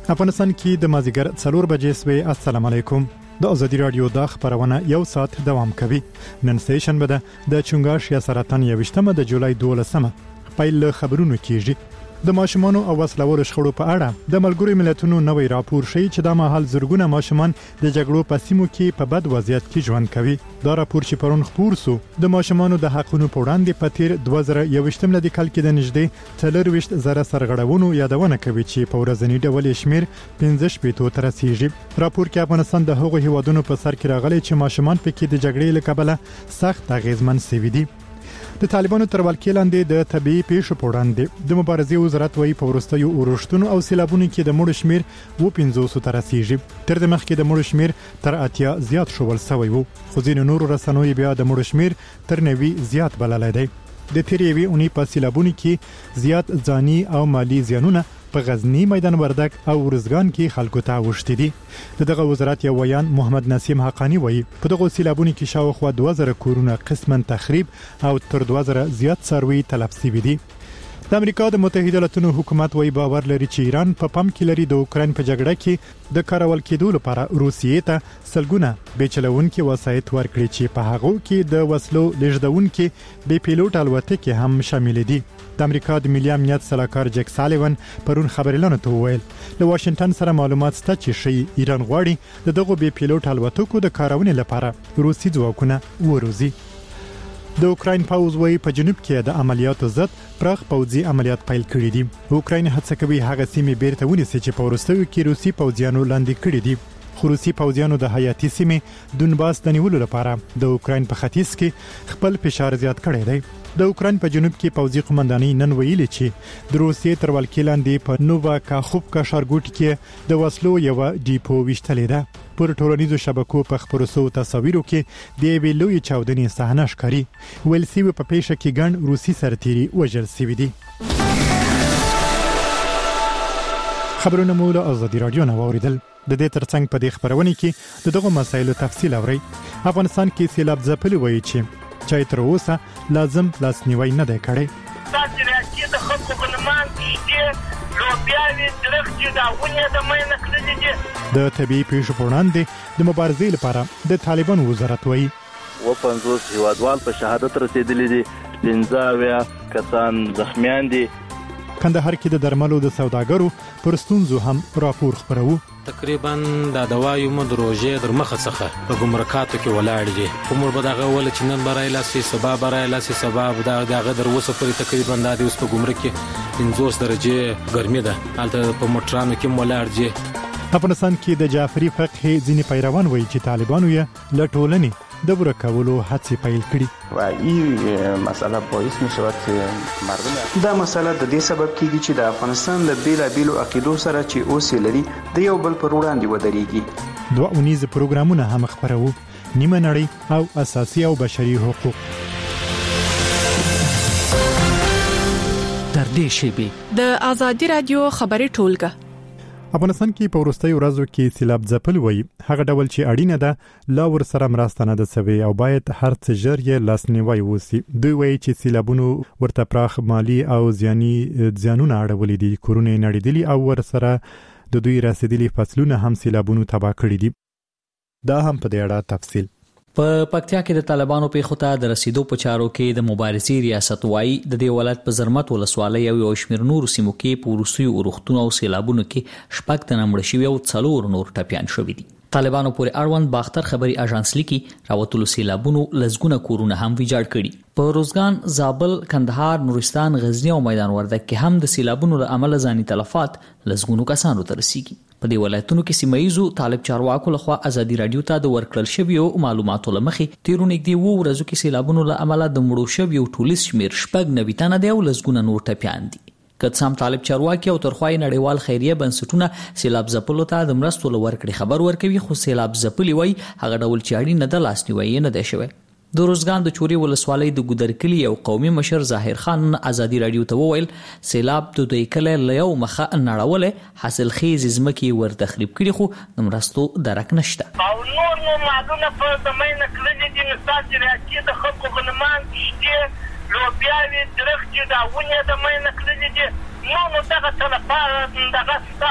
افغانستان کې د مازیګر 4 بجې سوي. السلام علیکم. د ازادي رادیو د خبرونه یو ساعت دوام کوي. نن سټیشن بده د چونګاش یا سرطان 28 د جولای 12 پیل خبرونه کیږي. د ماشومانو او وسلوالو شخړو په اړه د ملګرو ملتونو نوې راپور شي چې د مهال زرګونه ماشومان د جګړو په سیمو کې په بد وضعیت کې ژوند کوي. دا راپور چې پرون خپور سو د ماشومانو د حقونو په وړاندې په تیر 2021 ملي کال کې د نږدې 40 زره سرغړونو یادونه کوي چې په ورځنی ډول شمیر 15 تر رسیدي. راپور کې افغانستان د هغو هیوادونو په سر کې راغلي چې ماشومان پکې د جګړې له کبله سخت اغیزمن شوي دي. د طالبانو تر ولکې لاندې د طبيعي پیښو په وړاندې د مبارزې وزارت وايي په وروستیو اورښتونو او سیلابونو کې د مړو شمیر 1500 تر رسیدي. تر د مخکې د مړو شمیر تر 80 زیات شول شوی وو، خو ځینې نور رسنوي بیا د مړو شمیر تر 90 زیات بللای دی. د تیریوي اونۍ په سیلابونو کې زیات ځاني او مالی زیانونه په غزنی، میدان وردګ او ورزګان کې خلکو ته وشتي دي. دغه وزارت یو ویان محمد نسیم حقانی وایي په دغه سیلابونو کې شاوخوا 2000 کورونه قسماً تخریب او تر 2000 زیات څاروي تلف شوي دي. د امریکا د متحده ایالاتونو حکومت وايي باور لري چې ایران په پام کې لري د اوکرين په جګړه کې د کارول کېدو لپاره روسیې ته سلګونه بیچلونکي وسایط ورکړي چې په هغه کې د وسلو لېږدونکي بې پیلوټ الوتکې هم شامل دي. د امریکا د ملي امنیت سلاکار جک سالیوان پرون خبرلانو ته وویل له واشنگټن سره معلومات شته چې شي ایران غواړي د دغه بې پیلوټ الوتکو د کارونې لپاره روسي ځواکونه وروزي. د اوکراین پوځ وايي په جنوب کې د عملیاتو ضد پراخ پوځي عملیات پیل کړي دي. اوکراین هڅه کوي هغه سیمې بیرته ونیسي چې په ورستیو کې روسي پوځیانو لاندې کړي دي. خو روسي پوځیانو د حیاتي سیمې دونباس د نیولو لپاره د اوکراین په ختیځ کې خپل فشار زیات کړی دی. د اوکراین په جنوب کې پوځي قومندانۍ نن ویلي چې د روسیې تر ولکې لاندې په نووا کاخوفکا ښارګوټ کې د وسلو یو ډیپو وشتلې ده. پر ټولنیزو شبکو په خبرو سو تصاویرو کې د یوې لوی چاودنې صحنه ښکاري. ویل سوي په پیښه کې ګڼ روسي سرتیري وژل شوي دي. خبرونه مو له ازادي رادیو نه واوریدل. د دې ترڅنګ په دې خبرونه کې دغه مسایلو تفصیل اورئ. افغانستان کې سیلاب ځپلي وایي چې تر اوسه لازم لاسنیوي نه دی کړی. تاسو راځي د خلکو غنمان چې لوبیاوي درخت دا ونه د مینه کړی دي. د طبيعي پیښو په وړاندې د مبارزې لپاره د طالبان وزارت وايي 50 هیوادوال په شهادت رسیدلي دي، 15 کسان زخمیان دي. کندهار کې د درملو د سوداګرو پر ستونزو هم راپور خبرو. تقریبا د دوايو مدروجه در مخه څخه په ګمرکاتو کې ولاړ دي. کومر به دغه ول چې نن برای لاسي سبب برای لاسي سبب دغه در وسه پر تقریبا د اوس په ګمرک کې 50 درجه ګرمي ده. البته په موټرانو کې ولاړ دي. افغانستان کې د جعفری فقه ځینې پیروان وایي چې طالبانو یې لټولنې د ورکولو هڅې پیل کړي. و این مسئله باعث می شود که مردم دا مسئله د دې سبب کیږي چې د افغانستان له بیلابیلو عقیدو سره چې اوس لري د یو بل پر وړاندې ودرېږي. دوه اونیز پروګرامونه هم خبرو، نیمه نړۍ او اساسي او بشري حقوق. در دې شیبه د ازادي رادیو خبري ټولګه. افغانستان کې په وروستیو ورځو کې سیلاب ځپل وایي هغه ډول چې اړینه ده لا ور سره مرسته نه ده سوي او باید هر څه ژر یې لاسنیوي وسی. دوی وایي چې سیلابونو ورته پراخ مالی او زیانونه اړولې دي. کورونه نړیدلي او ور سره د دوی رسیدلي فصلونه هم سیلابونو تباه کړي دي. دا هم په دې اړه تفصیل. په پکتیا کې د طالبانو په خطا د رسیدو په چارو کې د مبارزې ریاست وايي د دې ولایت په زرمت ولسوالۍ او شمیر نور سیمو کې پورسوي اورختونه او سیلابونو کې شپږ تنه مړ شوي او 4 نور ټپيان شوي دي. طالبانو پورې اړوند باختر خبري اژانس لیکي راوتلو سیلابونو لزګونه کورونه هم ویجاړ کړي. په روزګان، زابل، کندهار، نورستان، غزنی او میدان وردګ کې هم د سیلابونو له امله ځاني تلفات لزګونو کسانو ته رسیږي. په دې ولایتونو کې سیمایزو طالب چارواکو لخوا ازادي رادیو ته د ورکړل شویو معلوماتو لمخې تیرونه کې وو ورځو کې سیلابونو له امله د مړو شویو ټولیس شمیر شپږ 90 تنه دی او لزګونه نور ټپيان دي. کڅام طالب چارواکي او ترخوای نړیوال خیریه بنسټونه سیلاب زپلو ته د مرستو لورکړي خبر ورکوي، خو سیلاب زپلی وای هغه ډول چاړي نه د لاسنیوي نه دی شوی. د روزګان د چوري ولسوالۍ د ګودرکلی یو قومي مشر ظاهر خان ازادي رادیو ته وویل سیلاب د دوی کله لیو مخه نړولې حاصل خیز زمکی ور تخریب کړي، خو مرستو درک نشته. او نور معلومه په زمینه کړی دي مثال چې د خلکو غنمان چې لوبیاوي درخت دا ونه د مینه کړی دي نو دغه تلفات دغه ستا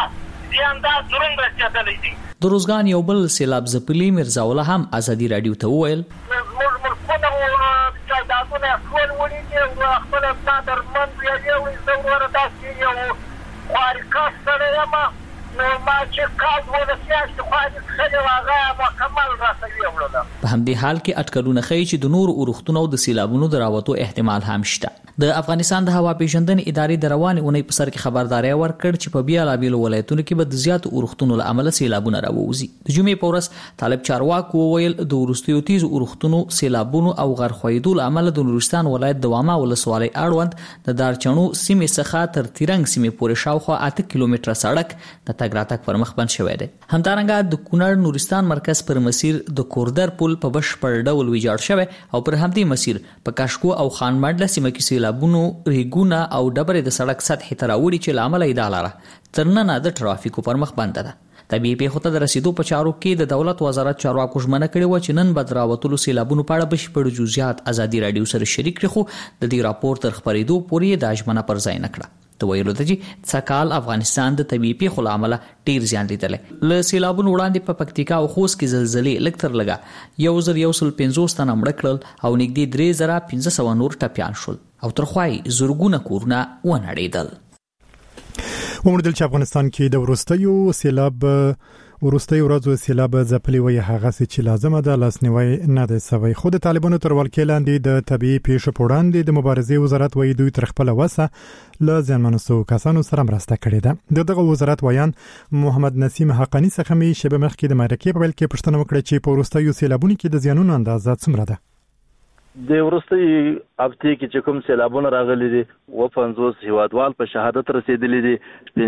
زیان دا ضرور رسېدلی دي. د روزګان یو بل سیلاب ځپلي میرزا الله هم ازادي رادیو ته وویل زموږ ملکونه جایدادونه ټول وړي دي او خپله ما درمند ویلې زه وروره داسې یو خوارکس سړی یم نو ما چې کال 12 میاشتې خواري کښلې وه هغه مکمل راته ویوړله. په همدې حال کې اټکلونه ښیي چې د نورو اورښتونو د سیلابونو د راوتو احتمال هم شته. د افغانستان د هوا پیژندنې ادارې د روانې اونۍ په سر کې خبرداری ورکړ چې په بیلابیلو ولایتونو کې به د زیاتو اورښتونو له امله سیلابونه راووځي. د جمعې په ورځ طالب چارواکو وویل د وروستیو تیزو اورښتونو سیلابونو او غرخویدو له امله د نورستان ولایت د واما ولسوالۍ اړوند د دارچڼو سیمې څخه تر تیرنګ سیمې پورې شاوخوا 8 کیلومتره سړک د تګ راتګ پر مخ بند شوی دی. همدارنګه د کونړ نورستان مرکز پر مسیر د کوردر پل په بشپړ ډول ویجاړ شوی او پر همدې مسیر په کاشکو او خان منډله سیمه کې سیلابونو ریګونه او ډبرې د سړک سطحې ته راوړي چې له امله یې دا لاره تر ننه د ټرافیکو پر مخ بنده ده. طبیعي پیښو ته د رسیدو په چارو کې د دولت وزارت چارواکو ژمنه کړې وه چې نن به د راوتلو سیلابونو په اړه بشپړ جزئیات ازادي رادیو سره شریک کړي، خو د دې راپور تر خپرېدو پورې یې دا ژمنه پر ځای نه کړه. ته ویلو ته چې څکال افغانستان د طبیعي پیښو له امله ډیر زیان لیدلی. له سیلابونو وړاندې په پکتیکا او خوست کې زلزلې لږ تر لږه 1150 تنه مړه کړل او نږدې 3500 نور ټپیان شول او تر خوا یې زرګونه کورونه ونړېدل. وموندل چې افغانستان کې د وروستیو ورځو سیلاب ځپلي وي هغه چې لازمه ده لاسنیوي نه دی سوی. خو د طالبانو تر ولکې لاندې د طبيعي پیښو په وړاندې د مبارزې وزارت وایي دوی تر خپل وسه له زیانمنو کسانو سره مرسته کړې ده. دغه وزارت وایان محمد نسیم حقانی څخه می شبه مخکې د مرکې په ویل کې پوښتنه وکړه چې په وروستیو سیلابونو کې د زیانونو اندازه څومره ده. د ورستي هفته کې چې کوم سیلابونه راغلي دي 50 هیوادوال په شهادت رسیدلي دي،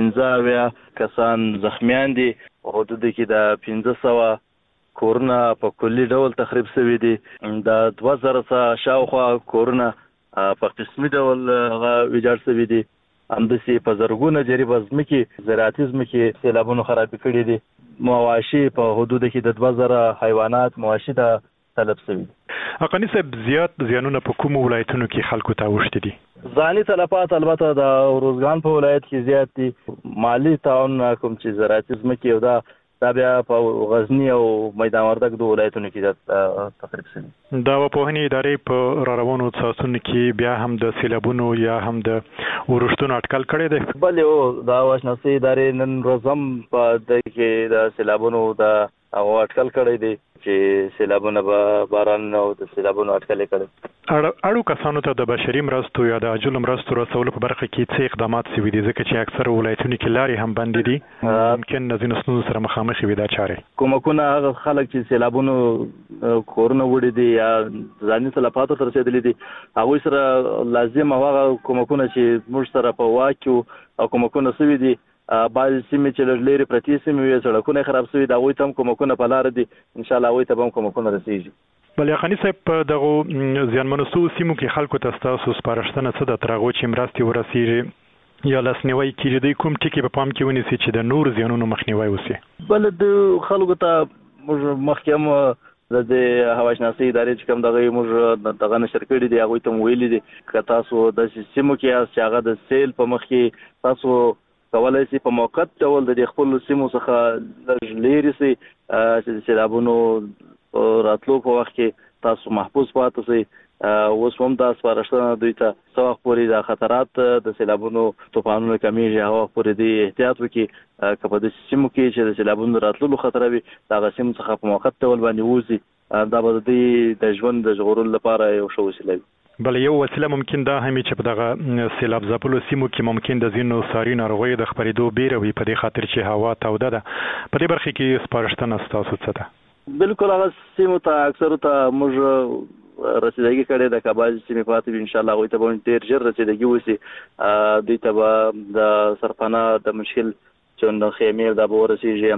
15 کسان زخمیان دي، حدود کې د 1500 کورونه په کلي ډول تخریب شوي دي، د 2000 شاوخوا کورونه په قسمي ډول ویجاړ شوي دي، همداسې په زرګونه جریبه ځمکې زراعتي ځمکې سیلابونو خراب کړي دي، مواشي په حدود کې د 2000 حیوانات مواشي ته طلب شوي. حقانی صاحب زیات زیانونه په کوم ولایتونو کې خلکو ته وشته دي؟ ځاني تلفات البته د روزګان په ولایت کې زیات دي، مالی تعاون کوم چې زراعتي ځمکې او دا بیا په غزنی او میدان وردګ د ولایتونو کې تقریبا شوي. دا وپوهنې ادارې په راروانو ساسونو کې بیا هم د سیلابونو یا هم د ورښتونو اټکل کړی دی؟ بلې او دا واشناسي ادارې نن روزم په د کې د سیلابونو د هغه اټکل کړی دی چې سیلابونه به باران او د سیلابونو اټکل کړي. اړو کسانو ته د بشري مرستو یا د عاجل مرستو رسولو په برخه کې څه اقدامات شوي دي؟ ځکه چې اکثر ولایتونو کې لارې هم بندې دي، ممکن د ځینو ستونزو سره مخامخ وي دا چارې. کومکونه هغه خلک چې سیلابونو کورونه وړي دي یا ځاني تلفاتو ته رسېدلي دي هغوی سره لازم هغه کومکونه چې موږ سره په واکو او کومکونه شوي دي، بعض سیمې چې لري پرتی سیمې وي سړکونه خراب شوي دا هغوی ته هم کومکونه په لار دي، ان شاء الله هغوی ته به هم کومکونه رسیږي. بل یقیني صاحب په دغه زیانمنو سیمو کې خلکو ته ستاسو سپارښتنه څه ده تر هغو چې مرستې ورسیږي یا لاسنیوي کیږي؟ دوی کوم ټکي په پام کې ونیسي چې د نور زیانونو مخنیوي وشي؟ بل د خلکو ته موږ مخکې هم د هواشناسي ادارې چې کوم دغه موږ دغه نشر کړي دي هغوی ته ویلي دي که تاسو د سیمو کې یاست چې هغه د سیل په مخ کې تاسو کولای شي په موقت ډول د خپل سیمو څخه لرې شي چې د سیلابونو راتلو په وخت کې تاسو محفوظ پاتې شئ. اوس هم دا سپارښتنه دوی ته څه وخت پورې د خطرات د سیلابونو طوفانونو کمیږي هغه وخت پورې د احتیاط وکړي، که په داسې سیمو کې چې د سیلابونو راتللو خطر وي د هغه سیمو څخه په موقت ډول باندې ووځي، دا به د دوی د ژوند د ژغورلو لپاره یو ښه وسیله وي. بل یو وسیله ممکن دا هم چې په دغه سیلاب ځپلو سیمو کې ممکن د ځینو ساري ناروغیو د خپرېدو بیره وي، په دې خاطر چې هوا توده ده. په دې برخه کې سپارښتنه ستاسو څه ده؟ بالکل هغه سیمو ته اکثرو ته موږ رسیدګي کړې ده، که بعضې سیمې پاتې وي انشاءالله هغوی ته به ډېر ژر رسیدګي وشي، دوی ته به د سرپناه د مشکل چون خیمې دا به ورسیږي،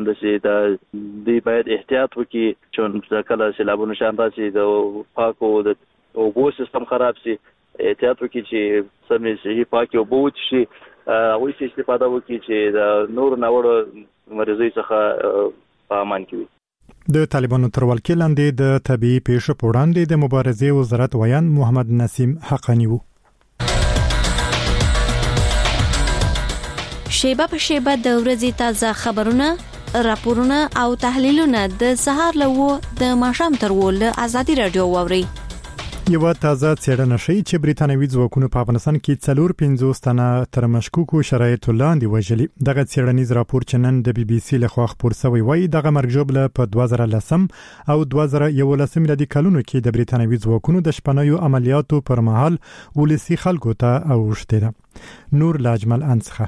همداسې دوی باید احتیاط وکړي چون کله سیلابونو شان راشي د پاکو د اوبو سیستم خراب شي، احتیاط وکړي چې سمې صحي پاکې اوبه وڅښي، هغوی څخه استفاده وکړي چې د نورو ناوړو مریضیو څخه په امان کې وي. د طالبانو تر ولکې لاندې د طبيعي پیښو په وړاندې د مبارزې وزارت ویان محمد نسیم حقانی وو. شیبه په شیبه د ورځې تازه خبرونه، راپورونه او تحلیلونه د سهار له 9 د ماښام تر 10 له آزادي رادیو واوري. یو تازه څېړنه ښیي چې بریتانوي ځواکونه په افغانستان کې 450 تنه تر مشکوکو شرایطو لاندې وژلي. دغه څېړنیز راپور چې نن د BBC لخوا خپور شوی وایي دغه مرګ ژوبله په 2010 او 2011 میلادي کلونو کې د بریتانوي ځواکونو د شپنیو عملیاتو پر مهال ولسی خلکو ته اوښتې ده. نور لاجمل انڅخه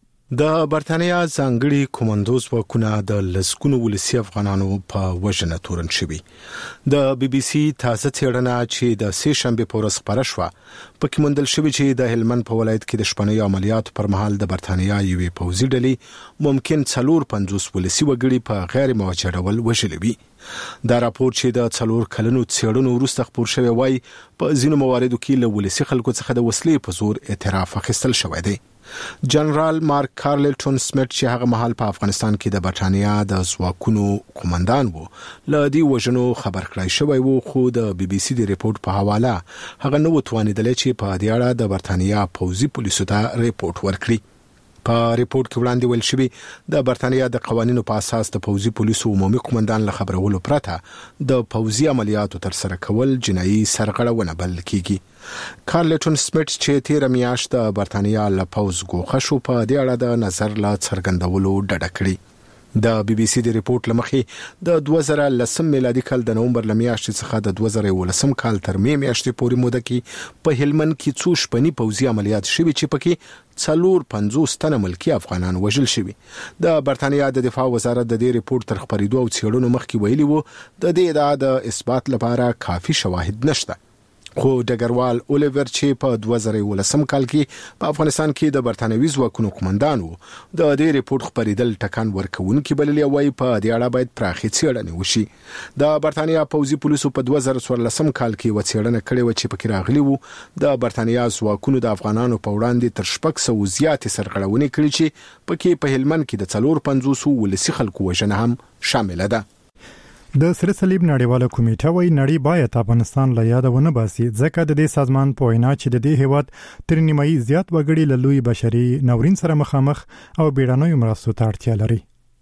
د برتانیا ځانګړي کوماندوز ځواکونه د لسګونو ولسی افغانانو په وژنه تورن شوي. د BBC تازه څېړنه چې د سه شنبه په ورځ خپره شوه پکې موندل شوی چې د هلمند په ولایت کې د شپنیو عملیاتو پر مهال د برتانیا یوې پوځي ډلې ممکن 450 ولسی وګړي په غیر موجه ډول وژلي وي. دا راپور چې د 4 کلونو څېړنو وروسته خپور شوی وای په ځینو مواردو کې له ولسی خلکو څخه د وسلې په زور اعتراف اخیستل شوی دی. جنرال مارک کارلټون سمیت چې هغه مهال په افغانستان کې د برتانیا د ځواکونو قومندان وو له دې وژنو خبر کړای شوی وو، خو د BBC د ریپورت په حواله هغه نو توانیدل چې په دې اړه د برتانیا پوځي پولیسو ته ریپورت ورکړي. په ریپورت کې وړاندې ویل شوی د برتانیا د قوانینو په اساس د پوځي پولیسو عمومي قومندان له خبرولو پرته د پوځي عملیاتو تر سره کول جنایي سرغړونه بلل کیږي. کارلټون سمیت چې تیر میاشت د برتانیا له پوځ ګوښه شو په دې اړه د نظر لا څرګندولو ډډه کړې. د BBC د ریپورت لمخې د 2010 میلادي کال د نومبر لمیاشتې څخه د 2011 کال تر می میاشتې پورې موده کې په هلمند کې څو شپنی پوځي عملیات شوي چې پکې 450 تنه ملکی افغانان وژل شوي. د برتانیا د دفاع وزارت د دې ریپورت تر خبرېدو او څېړنو مخکې ویلي وو د دې ادعا د اثبات لپاره کافي شواهد نشته. خو ډګروال اولیور چې په 2011 کال کې په افغانستان کې د برتانوي ځواکونو قومندان وو د دې ریپورت خبرېدل ټکان ورکوونکي بللي وای په دې اړه باید پراخې څېړنې وشي. د برتانیا پوځي پولیسو په 2014 کال کې وڅېړنه کړې و چې پکې راغلي وو د برتانیا ځواکونو د افغانانو په وړاندې تر 600 زیاتې سرغړونې کړې چې پکې په هلمند کې د 450 ولسی خلکو وژنه هم شامل ده. د سره صلیب نړیواله کمیټه وايي نړۍ باید افغانستان له یاده ونه باسي ځکه د دې سازمان په وینا چې د دې هیواد تر نیمایي زیات وګړي له لوی بشري ناورین سره مخامخ او بیړنیو مرستو ته اړتیا لري.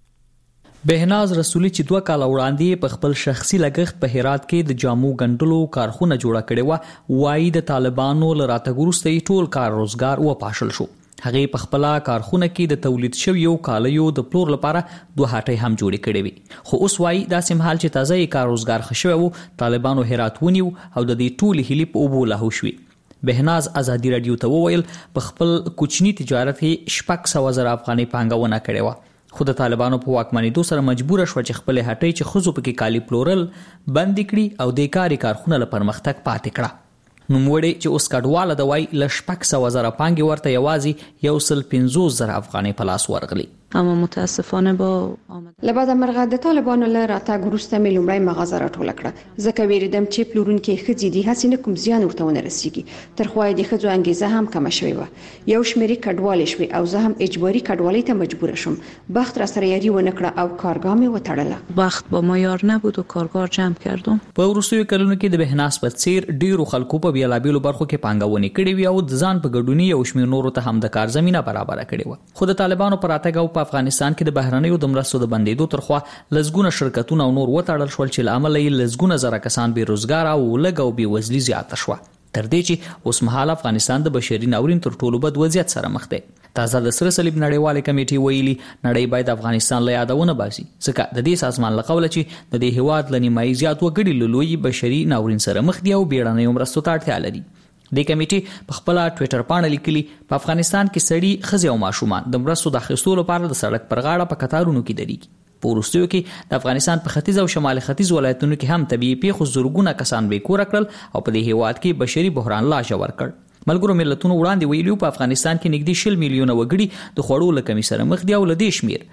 بهناز رسولي چې 2 کال وړاندې په خپل شخصي لګښت په هرات کې د جامو ګنډلو کارخونه جوړه کړې و، وايي د طالبانو له راتګ وروسته ټول کار روزګار وپاشل شو. هغه په خپل کارخونه کې د تولید شویو کالیو د پلور لپاره 2 هټۍ هم جوړې کړې وي، خو اوس وايي دا سمحال چې تازه کار روزګار خښوي وو طالبانو هرات ونیو او د دې ټول هلي په اوبو لاهو شوي. بهناز آزادي رادیو ته وویل په خپل کوچنی تجارت کې 600,000 افغانۍ پانګونه کړې و، خو د طالبانو په واکمنېدو سره مجبور شو چې خپل هټۍ چې خزو پکې کالی پلورل بند کړي او د کارخونه لپاره پرمختګ پاتې کړه. نوموړي چې اوس کډواله د وای ل 600,000 پانګې ورته یوازې 150,000 افغانۍ په لاس ورغلي. اما متاسفانه با لبعد مرغه د طالبانو له راتګ وروسته مې لومړی مغازه راټوله کړه، ځکه ویریدم چې پلورونکي ښځې دي هڅې نه کوم زیان ورته ونه رسیږي. تر خو د ښځو انګیزه هم کمه شوې وه، یو شمېرې کډوالې شوې او زه هم اجباري کډوالۍ ته مجبور شوم. بخت را سره یاري ونه کړه او کارګاه مې وتړله. بخت با ما یار نبود و کارګاه جمع کردم. په وروستیو کلونو کې د بهناز په څیر ډیرو خلکو په بیلابیلو برخو کې پانګونې کړې وي او د ځان په ګډونی او شمیر نورو ته هم د کار زمينه برابر کړې و. خو د طالبانو پر راتګ او په افغانستان کې د بهرنیو د مرستو د بندیدو ترخوا لزګونه شرکتونه او نور وټاړل شول چې لامل یې لزګونه زره کسان بې روزګار او لږ او بې وزلي زیاته شوه، تر دې چې اوس مهال افغانستان د بشري ناورین تر ټولو بد وضعیت سره مخ دی. تازه د سره صلیب نړیواله کمیټې ویلي نړۍ باید افغانستان له یاده ونه باسي ځکه د دې سازمان له قوله چې د دې هیواد له نیمایي زیات وګړي له لوی بشري ناورین سره مخ دي او بیړنیو مرستو ته اړتیا لري. د کمیټې په خپل ټوئیټر باندې لیکلي په افغانستان کې سړي ښځې او ماشومان د مرستو د اخیستلو لپاره د سړک پر غاړه په کتارونو کې درېږي. په وروستیو کې د افغانستان په ختیځ او شمال ختیځ ولایتونو کې هم طبیعي پیښو زرګونه کسان بې کوره کړل او په دې هیواد کې بشري بحران لا ژور کړ. ملګرو ملتونو وړاندې ویلو په افغانستان کې نږدې 100 میلیونه وګړي د خوړو له کمی سره مخ دي او له دې شمیر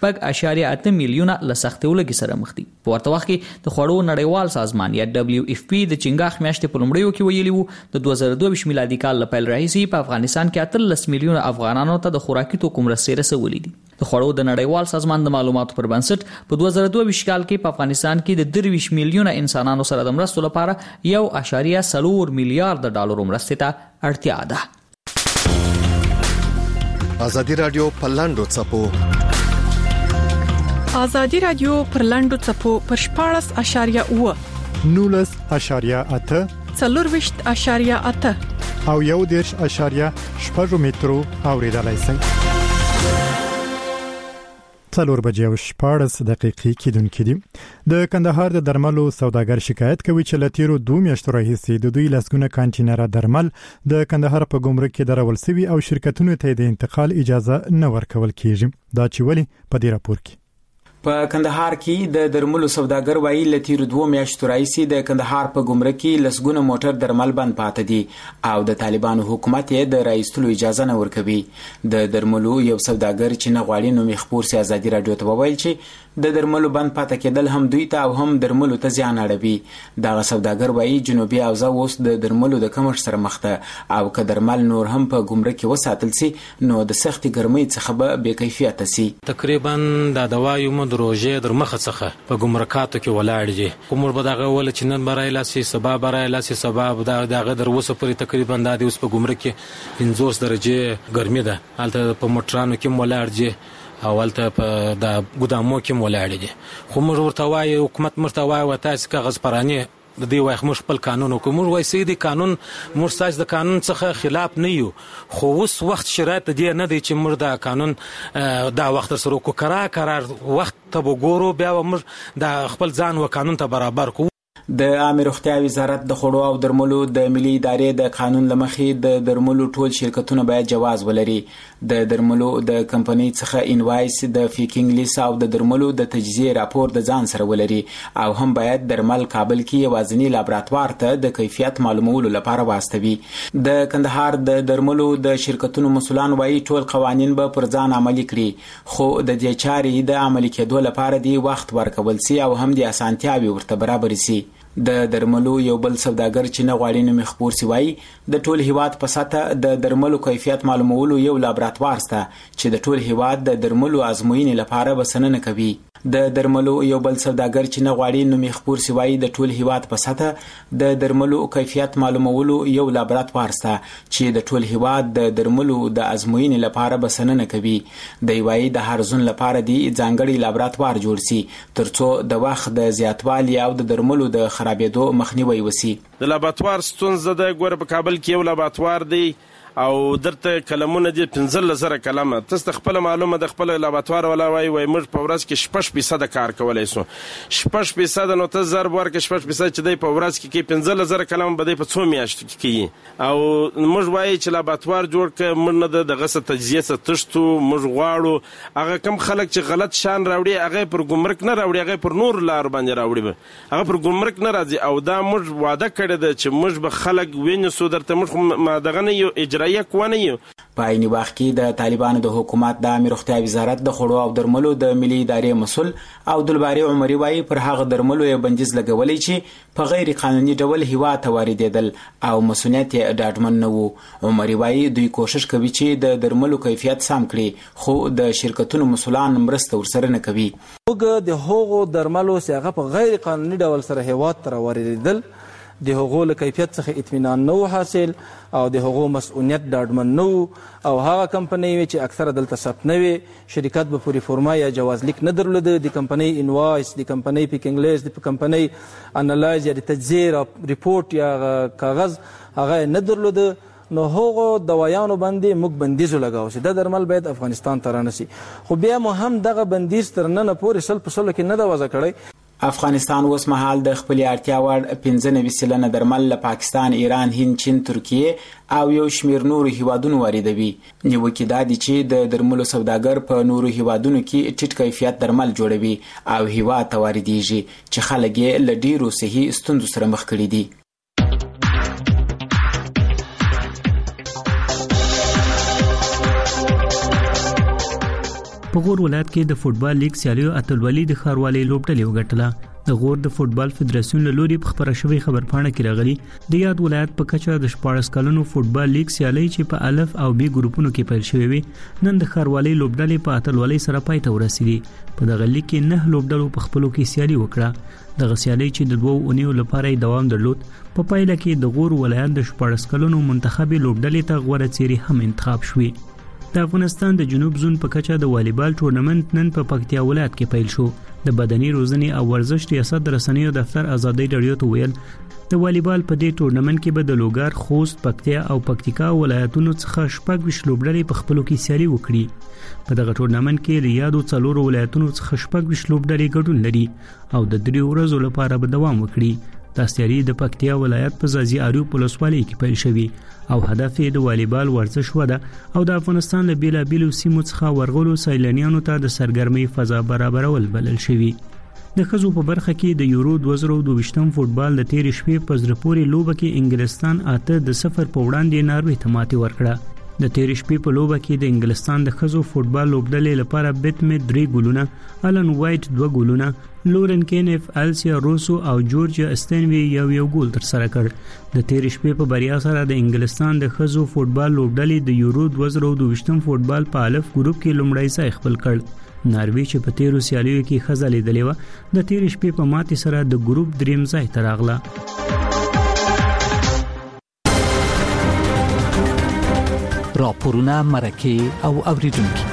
6.8 میلیونه له سختې ولګي سره مخ دي. په ورته وخت کې د خوړو نړیوال سازمان یا WFP د چنګاښ میاشتې په لومړیو کې ویلي وو د 2022 میلادي کال له پیل راهیسې په افغانستان کې 13 میلیونه افغانانو ته د خوراکي توکو مرستې رسولې دي. د خوړو د نړیوال سازمان د معلوماتو پر بنسټ په 2022 کال کې په افغانستان کې د 23 میلیونه انسانانو سره د مرستو لپاره 1.4 میلیارډ ډالر مرستې ته اړتیا ده. ازادي رادیو پلاندو چپو ازادي رادیو پرلندو چپو پر 14.8 19.8 4.8 او 1.8 مترو اوریدلای شئ. 4 بجې او 14 دقیقې کېدونکې دي. د کندهار د درملو سوداګر شکایت کوي چې لتیرو 2 میاشتو راهیسې د دوی لسګونه کانټینر درمل د کندهار په ګمرک کې درول شوي او شرکتونو ته د انتقال اجازه نه ورکول کیږي. دا چې ولې په دې راپور کې په کندهار کې د درملو سوداګر وایي لتیرو 2 میاشتو راهیسې د کندهار په ګمرک کې لسګونه موټر درمل بند پاتې دي او د طالبانو حکومت یې د راایستلو اجازه نه ورکوي. د درملو یو سوداګر چې نه غواړي نوم یې خپور سي ازادي رادیو ته وویل چې د درملو بند پاتې کېدل هم دوی ته او هم درملو ته زیان اړوي. دغه سوداګر وایي جنوبي اوزه اوس د درملو د کمښت سره مخ ده او که درمل نور هم په ګمرک کې وساتل سي نو د سختي ګرمۍ څخه به بې کیفیته سي. تقریبا د دوايو د روژې در مخه څخه په ګمرکاتو کې ولاړ دي. کومر به دغه ول چې نن برای لاسي سبا برای لاسي سبا دغه در وسه پرې تقریبا د اوس په ګمرک کې 50 درجه ګرمي ده. حالت په موټرانو کې ولاړ دي او ولته په د ګودامو کې ولاړ دي. خو موږ ورته وایي حکومت مرته وایي وتاس کاغذ پرانی د دې وای خمر خپل قانون کوم وای سیدي قانون مرساج د قانون څخه خلاف نه یو خو اوس وخت شرایط دی نه دی چې مر د قانون دا وخت سره کو قرار وخت ته وګورو بیا مر د خپل ځان و قانون ته برابر کو. د عامه روغتیا وزارت د خوړو او درملو د ملي ادارې د قانون لمخې د درملو ټول شرکتونه باید جواز ولري. د درملو د کمپنۍ څخه انوایس د فیکینګ لیست او د درملو د تجزیه راپور د ځان سره ولري او هم باید درمل کابل کې یوازینی لابراتوار ته د کیفیت معلومولو لپاره واستوي. د کندهار د درملو د شرکتونو مسولان وایي ټول قوانین به پر ځان عملي کړي خو د دې چارې د عملي کېدو لپاره دی وخت ورکول سي او هم د اسانتیاوي ورته برابر سي. د درملو یو بل سوداګر چې نه غواړي نوم خپور سی وایي د ټول هیواد په سطح د درملو کیفیت معلومولو یو لابراتوار شته چې د ټول هیواد د درملو ازموینې لپاره بسنه کوي. د درملو یو بل سوداګر چې نه غواړي نوم خپور سی وایي د ټول هیواد په سطح د درملو کیفیت معلومولو یو لابراتوار شته چې د ټول هیواد د درملو د ازموینې لپاره بسنه کوي. د وایي د هر ځون لپاره دی ځانګړي لابراتوار جوړ سي ترڅو د وخت د زیاتوالي او د درملو د خرابېدو مخنیوي وسی. د لابراتوار ستونزه د ګور په کابل کې یو لابراتوار دی او درته کلمونه دي 15000 کلمه تاسو خپل معلومه د خپل لابراتوار ولا وای موږ په ورځ کې 6% کار کولای سو 6% نو ته ضرب ورکه 6% چې دی په ورځ کې 15000 کلمه بده په 2 میاشتو کې او موږ وای چې لابراتوار جوړ ک موږ نه د غسه تجزیه ستشتو موږ غواړو هغه کم خلک چې غلط شان راوړي هغه پر ګمرک نه راوړي هغه پر نور لار باندې راوړي هغه پر ګمرک نه راځي او دا موږ وعده کړی ده چې موږ به خلک وینځو درته موږ دغه نه یو اجرایه کوونه یو. په عین وخت کې د طالبانو د حکومت د عامه روغتیا وزارت د خوړو او درملو د ملي ادارې مسول او دلباري عمري وایي پر هغه درملو یې بندیز لګولې چې په غیر قانوني ډول هوا ته واردېدل او مسؤلیت یې ډاډمن نه وو. عمري وایي دوی کوشش کوي چې د درملو کیفیت سم کړي خو د شرکتونو مسولان مرسته ورسره نه کوي. وګ د هغو درملو چې هغه په غیر قانوني ډول سره هوا ته واردېدل د هغو له کیفیت څخه اطمینان نه حاصل او د هغو مسؤلیت ډاډمن نه او هغه کمپنۍ چې اکثره دلته ثبت نه وي شرکت به پوری فرما یا جواز لیک نه درلود د کمپنۍ انوایس د کمپنۍ پیکینګ لیست د کمپنۍ انالایز یا د تجزیه ریپورت یا کاغذ هغه نه درلود نو هغو دوايانو باندې موږ بندیز لګاو چې د درمل باید افغانستان ته رانسي خو بیا مو هم دغه بندیز تر نن پورې 100% کې نه دا وضع کړی. افغانستان اوس مهال د خپل اړتیا وړ 95% درمل له پاکستان، ایران، هند، چین، ترکیه او یو شمیر نورو هیوادونو واردوي. نیوکه دا دي چې د درملو سوداګر په نورو هیوادونو کې ټیټ کیفیت درمل جوړوي او هیواد ته واردېږي چې خلک یې له ډیرو صحي ستونزو سره مخ کړي دي. په غور ولایت کې د فوټبال لیګ سیالیو اتلولي د ښاروالۍ لوبډلې وګټله. د غور د فوټبال فدراسیون له لوري په خبره شوی خبرپاڼه کې راغلي د یاد ولایت په کچه د 14 کلونو فوټبال لیګ سیالي چې په الف او بی ګروپونو کې پیل شوې وي نن د ښاروالۍ لوبډلې په اتلولۍ سره پای ته ورسېدي. په دغه لیګ کې 9 لوبډلو په خپلو کې سیالي وکړه. دغه سیالي چې د 2 اونیو لپاره دوام درلود په پایله کې د غور ولایت د 14 کلونو منتخبي لوبډلې ته غوړه چیرې هم انتخاب شوې. د افغانستان د جنوب زون په کچه د والیبال ټورنمنت نن په پکتیا ولایت کې پیل شو. د بدني روزنې او ورزش ریاست د رسنیو دفتر ازادي رادیو ته ویل د والیبال په دې ټورنمنت کې به د لوګر، خوست، پکتیا او پکتیکا ولایتونو څخه 6 لوبډلې په خپلو کې سیالي وکړي. په دغه ټورنمنت کې د یادو 4 ولایتونو څخه 6 لوبډلې ګډون لري او د 3 ورځو لپاره به دوام وکړي. دا سیالي د پکتیا ولایت په ځاځي اریو ولسوالۍ کې پیل شوی او هدف یې د والیبال ورزش وده او د افغانستان له بیلابیلو سیمو څخه ورغلو سیلانیانو ته د سرګرمۍ فضا برابرول بلل شوی. د ښځو په برخه کې د یورو 2022 فوټبال د تیر شپې په زړه پورې لوبه کې انګلستان 8-0 په وړاندې ناروې ته ماتې ورکړه. د تیر شپې په لوبه کې د انګلستان د ښځو فوټبال لوبډلې لپاره بیتمې 3 ګولونه، الن وایټ 2 ګولونه، لورن کینف، السیا روسو او جورجیا استنوی یو ګول تر سره کړ. د تیر شپې په بریا سره د انګلستان د ښځو فوټبال لوبډلې د یورو 2022 فوټبال په الف ګروپ کې لومړی ځای خپل کړ. ناروې چې په تیرو سیالیو کې ښځه لیدلې وه د تیر شپې په ماتې سره د ګروپ دریم ځای ته راغله. راپورونه، مرکې او اوریدونکي.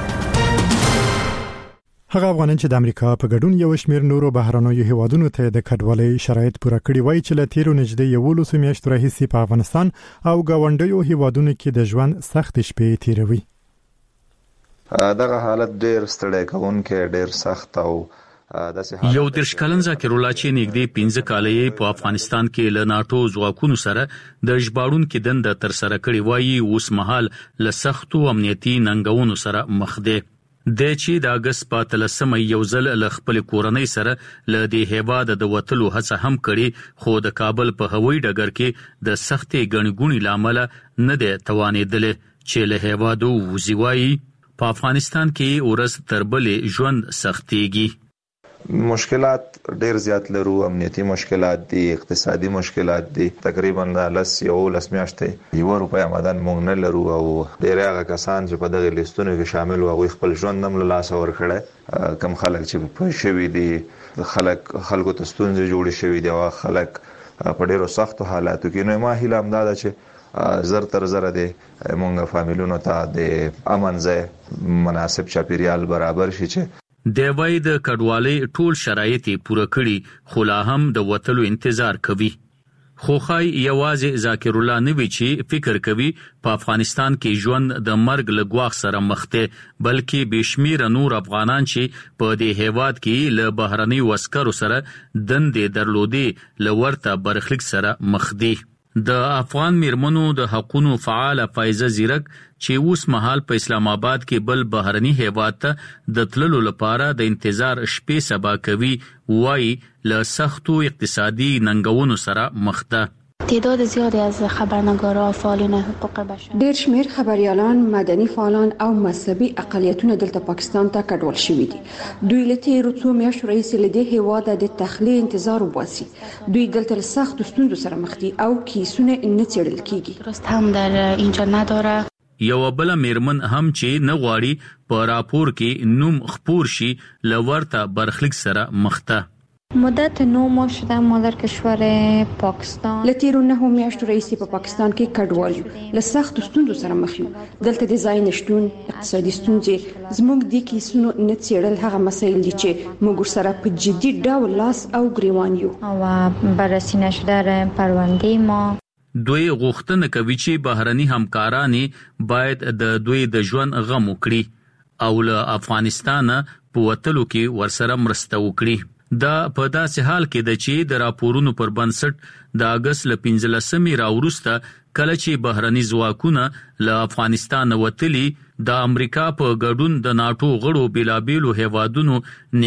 هغه افغانان چې د امریکا په ګډون یو شمېر نورو بهرنیو هیوادونو ته د کډوالۍ شرایط پوره کړي وای چې له تیرو نږدې 11 میاشتو راهیسې په افغانستان او ګاونډیو هیوادونو کې د ژوند سخت شپې تیروي. دغه حالت ډیر ستړی کوونکی، ډیر سخت او یو درش کلن ذکر الله چې نږدې 15 کالې په افغانستان کې له ناتو ځواکونو سره د ژباړونکو دنده تر سره کړې وایي اوس مهال له سختو امنیتي ننګونو سره مخ دی. د چې د اگست په 13 یو ځل له خپل کورنۍ سره له دې هیواد د وټلو هڅه هم کړې خو د کابل په هوایي ډګر کې د سختې ګڼګونې لامل نه دی توانېدل چې له هیوادو وزیوایي. په افغانستان کې ورځ تر بلې ژوند سختېږي. مشکلات ډیر زیات لرو، امنیتي مشکلات دي، اقتصادي مشکلات دي. تقریبا 11 میاشتې یو روپیا آمدن مونږ نه لرو او ډیر هغه کسان چې په دغه لیستونو کې شامل وو خپل ژوند هم له لاس ورکړي. کم خلک چې په شوي دي، خلکو ته ستونزې جوړې شوي دي او خلک په ډیرو سختو حالاتو کې. نو ما هیله هم دا چې زر تر زر دي مونږ فامیلونو ته د امن ځای مناسب چاپیریال برابر شي چې د وای د کډوالۍ ټول شرایط پوره کړي خو لا هم د وټلو انتظار کوي. خو خای یوازې ذاکر الله نوی چې فکر کوي په افغانستان کې ژوند د مرګ له ګواښ سره مخ دی، بلکې بشمیره نور افغانان چې په دې هیواد کې له بهرني عسکرو سره دندې درلودې له ورته برخلیک سره مخ دي. د افغان میرمنو د حقوقو فعال فایزه زیرک چې اوس مهال په اسلام آباد کې بل بهرني هیواد ته د تللو لپاره د انتظار شپې سبا کوي، وایي له سختو اقتصادي ننګونو سره مخ ده. تعداد زیادی از خبرنگاران فعالین حقوق بشر، ډیر شمیر خبريالان، مدني فعالان او مذهبي اقلیتونه دلته پاکستان ته کډوال شوي دي. دوی له تیرو څو میاشتو راهیسې له دې هیواده د تخلیه انتظار وباسي. دوی دلته له سختو ستونزو سره مخ دي او کیسونه نه څېړل کیږي. درست هم در اینجا نداره. یو بل میرمن هم چې نه غواړي په راپور کې نوم خپور شي لورته برخلیک سره مخ ده. مدت 9 ماه شده ما در کشور پاکستان لتیرو 9 میاشتو رئیسی په پاکستان کې کډوال یو، له سختو ستونزو سره مخ یو. دلته د ځای نشټون، اقتصادي ستونزې، زموږ د کیسونو نه څېړل هغه مسایل دي چې موږ سره په جدي ډول لاس او ګریوان یو او بررسی نشده پرونده ما. دوی غوښتنه کوي چې بهرني همکاران باید د دوی د ژوند غم وکړي او له افغانستان په وټلو کې ورسره مرسته وکړي. دا په داسې حال کې د چې د راپورونو پر بنسټ د اگست ل 15 راوروسته کله چې بهرني ځواکونه له افغانستان وتلي د امریکا په ګډون د ناتو غړو بلابیلو هیوادونو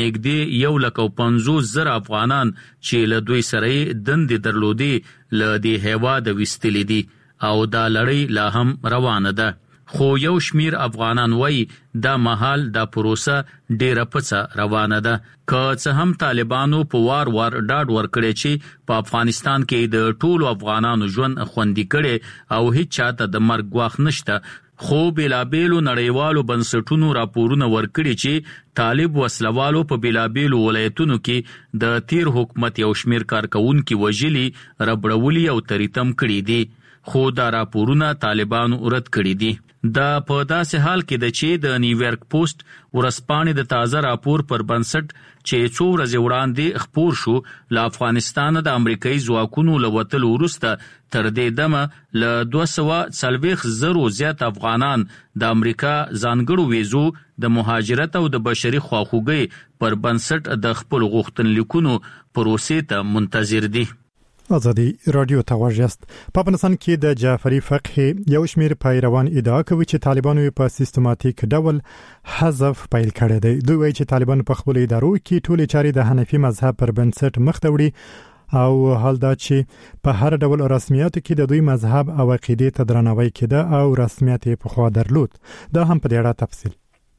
نږدې 150,000 افغانان چې له دوی سره دندې درلودې له دې هیواد وستلې دي او دا لړۍ لا هم روانه ده. خو یو شمیر افغانان وایي دا مهال دا پروسه ډیره پڅه روانه ده. که څه هم طالبانو په وار ډاډ ورکړي چې په افغانستان کې د ټولو افغانانو ژوند خوندي کړي او هیڅ چاته د مرګ ګواښ نشته، خو بلابیلو نړیوالو بنسټونو راپورونه ورکړي چې طالب وسلوالو په بلابیلو ولایتونو کې د تیر حکومت یو شمیر کارکونکو وژلي، ربړولي او تریتم کړي دي، خو دا راپورونه طالبانو رد کړي دي. دا په داسې حال کې د چې د نیویارک پوسټ ورځپاڼې د تازه راپور پر بنسټ چې څو ورځې وړاندې خپور شو له افغانستان د امریکایي ځواکونو له وتلو وروسته تر دې دمه له 240,000 زیات افغانان د امریکا ځانګړو ویزو د مهاجرت او د بشري خواخوږۍ پر بنسټ د خپل غوښتنلیکونو پروسې ته منتظر دي. ازادي رادیو ته واجست په افغانستان کې د جعفری فقه یو شمیر پیروان ادعا کوي چې طالبانو په سیستماتیک ډول حذف پیل کړی دی. دوی وایي چې طالبان په خپل ادارو کې ټول چارې د حنفي مذهب پر بنسټ مخ ته وړي او حال دا چې په هر ډول رسمیاتو کې د دوی مذهب او عقیدې ته درناوی کېده او رسمیت په خوا درلود. دا هم په ډېر تفصیل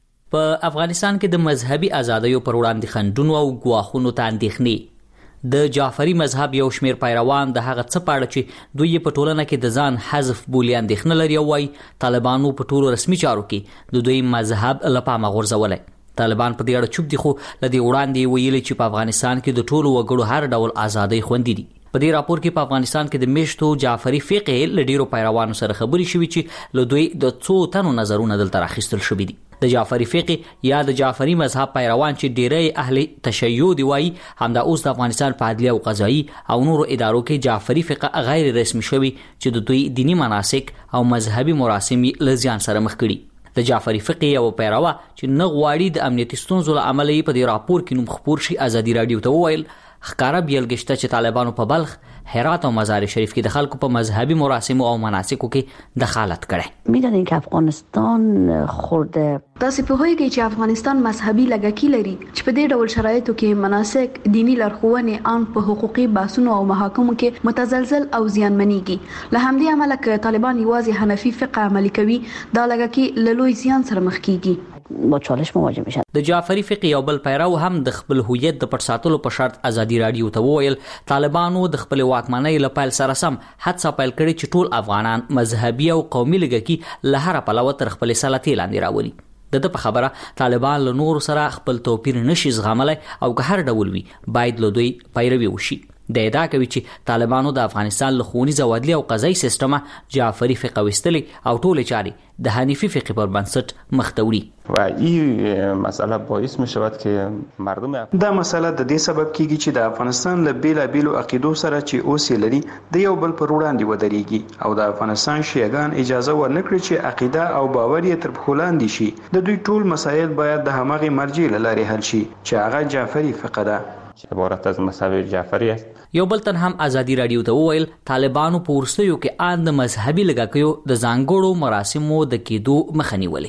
په افغانستان کې د مذهبي ازادیو پر وړاندې خنډونو او ګواښونو ته اندېښنې د جعفری مذهب یو شمیر پیروان د هغه څه پاړه چې دوی په ټولنه کې د ځان حذف بولي اندېښنه لري او وايي طالبانو په ټولو رسمي چارو کې د دوی مذهب له پامه غورځولی. طالبان په دې اړه چوپ دي خو لدې وړاندې ویلي چې په افغانستان کې د ټولو وګړو هر ډول ازادۍ خوندي دي. په دې راپور کې په افغانستان کې د میشتو جعفری فقه له ډیرو پیروانو سره خبرې شوې چې له دوی د څو تنو نظرونه دلته راخیستل شوي دي. د جعفری فقه یا د جعفری مذهب پیروان چې ډیری اهل تشیع دی وایي همدا اوس د افغانستان په عدلیه او قضایي او نورو ادارو کې جعفری فقه غیر رسمي شوی چې د دوی دینی مناسک او مذهبي مراسم له زیان سره مخ کړي. د جعفری فقه یو پیروا چې نه غواړي د امنیتي ستونزو له امله په دې راپور کې نوم خپور شي ازادي رادیو ته وویل ښکارا بیلګشته چې طالبانو په بلخ، هرات او مزار شریف کې د خلکو په مذهبي مراسمو او مناسکو کې دخالت کړي. میدونین که افغانستان خورده تاسو په هوی کې چې افغانستان مذهبي لګکی لري چې په دې ډول شرایطو کې مناسک دینی لارښوونې ان په حقوقي بحثونو او محاکمو کې متزلزل او زیانمنېږي. له همدې امله که طالبان یوازې حنفي فقه عملي کوي دا لګکی له لوی زیان سره مخ کیږي. با چالش مواجه میشن. د جعفری فقه یو بل پیرو هم د خپل هویت د پټ ساتلو په شرط ازادي رادیو ته وویل طالبانو د خپل واکمنۍ له پیل سره سم حادثه پیل کړي چې ټول افغانان مذهبي او قومي لګکی له هر پلوه تر خپل سلطې لاندې راولي. د په خبره طالبان له نور سره خپل توپیر نشي زغملای او که هر ډول وي باید له دوی پیروي وشي. د ادعا کوي چې طالبانو د افغانستان له ښوونیز او عدلي او قضایي سیستمه جعفری فقه وستلی او ټول چارې د حنیفی فقه پر بنسټ مخ ته وړي. و این مسئله باعث می شود که مردم دا مسئله د دې سبب کیږي چې د افغانستان له بیلابیلو عقیدو سره چې اوس لري د یو بل پر وړاندې ودرېږي او د افغانستان شیعاګان اجازه ورنکړي چې عقیده او باور یې تر پښو لاندې شي. د دوی ټول مسایل باید د همغه مرجع له لارې حل شي چې هغه جعفری فقه ده چې عبارت از مذهب جعفری است. یو بل تن هم ازادي رادیو ته وویل طالبانو په ورستیو کې ان د مذهبي لګاکیو د ځانګړو مراسمو د کېدو مخه نیولې.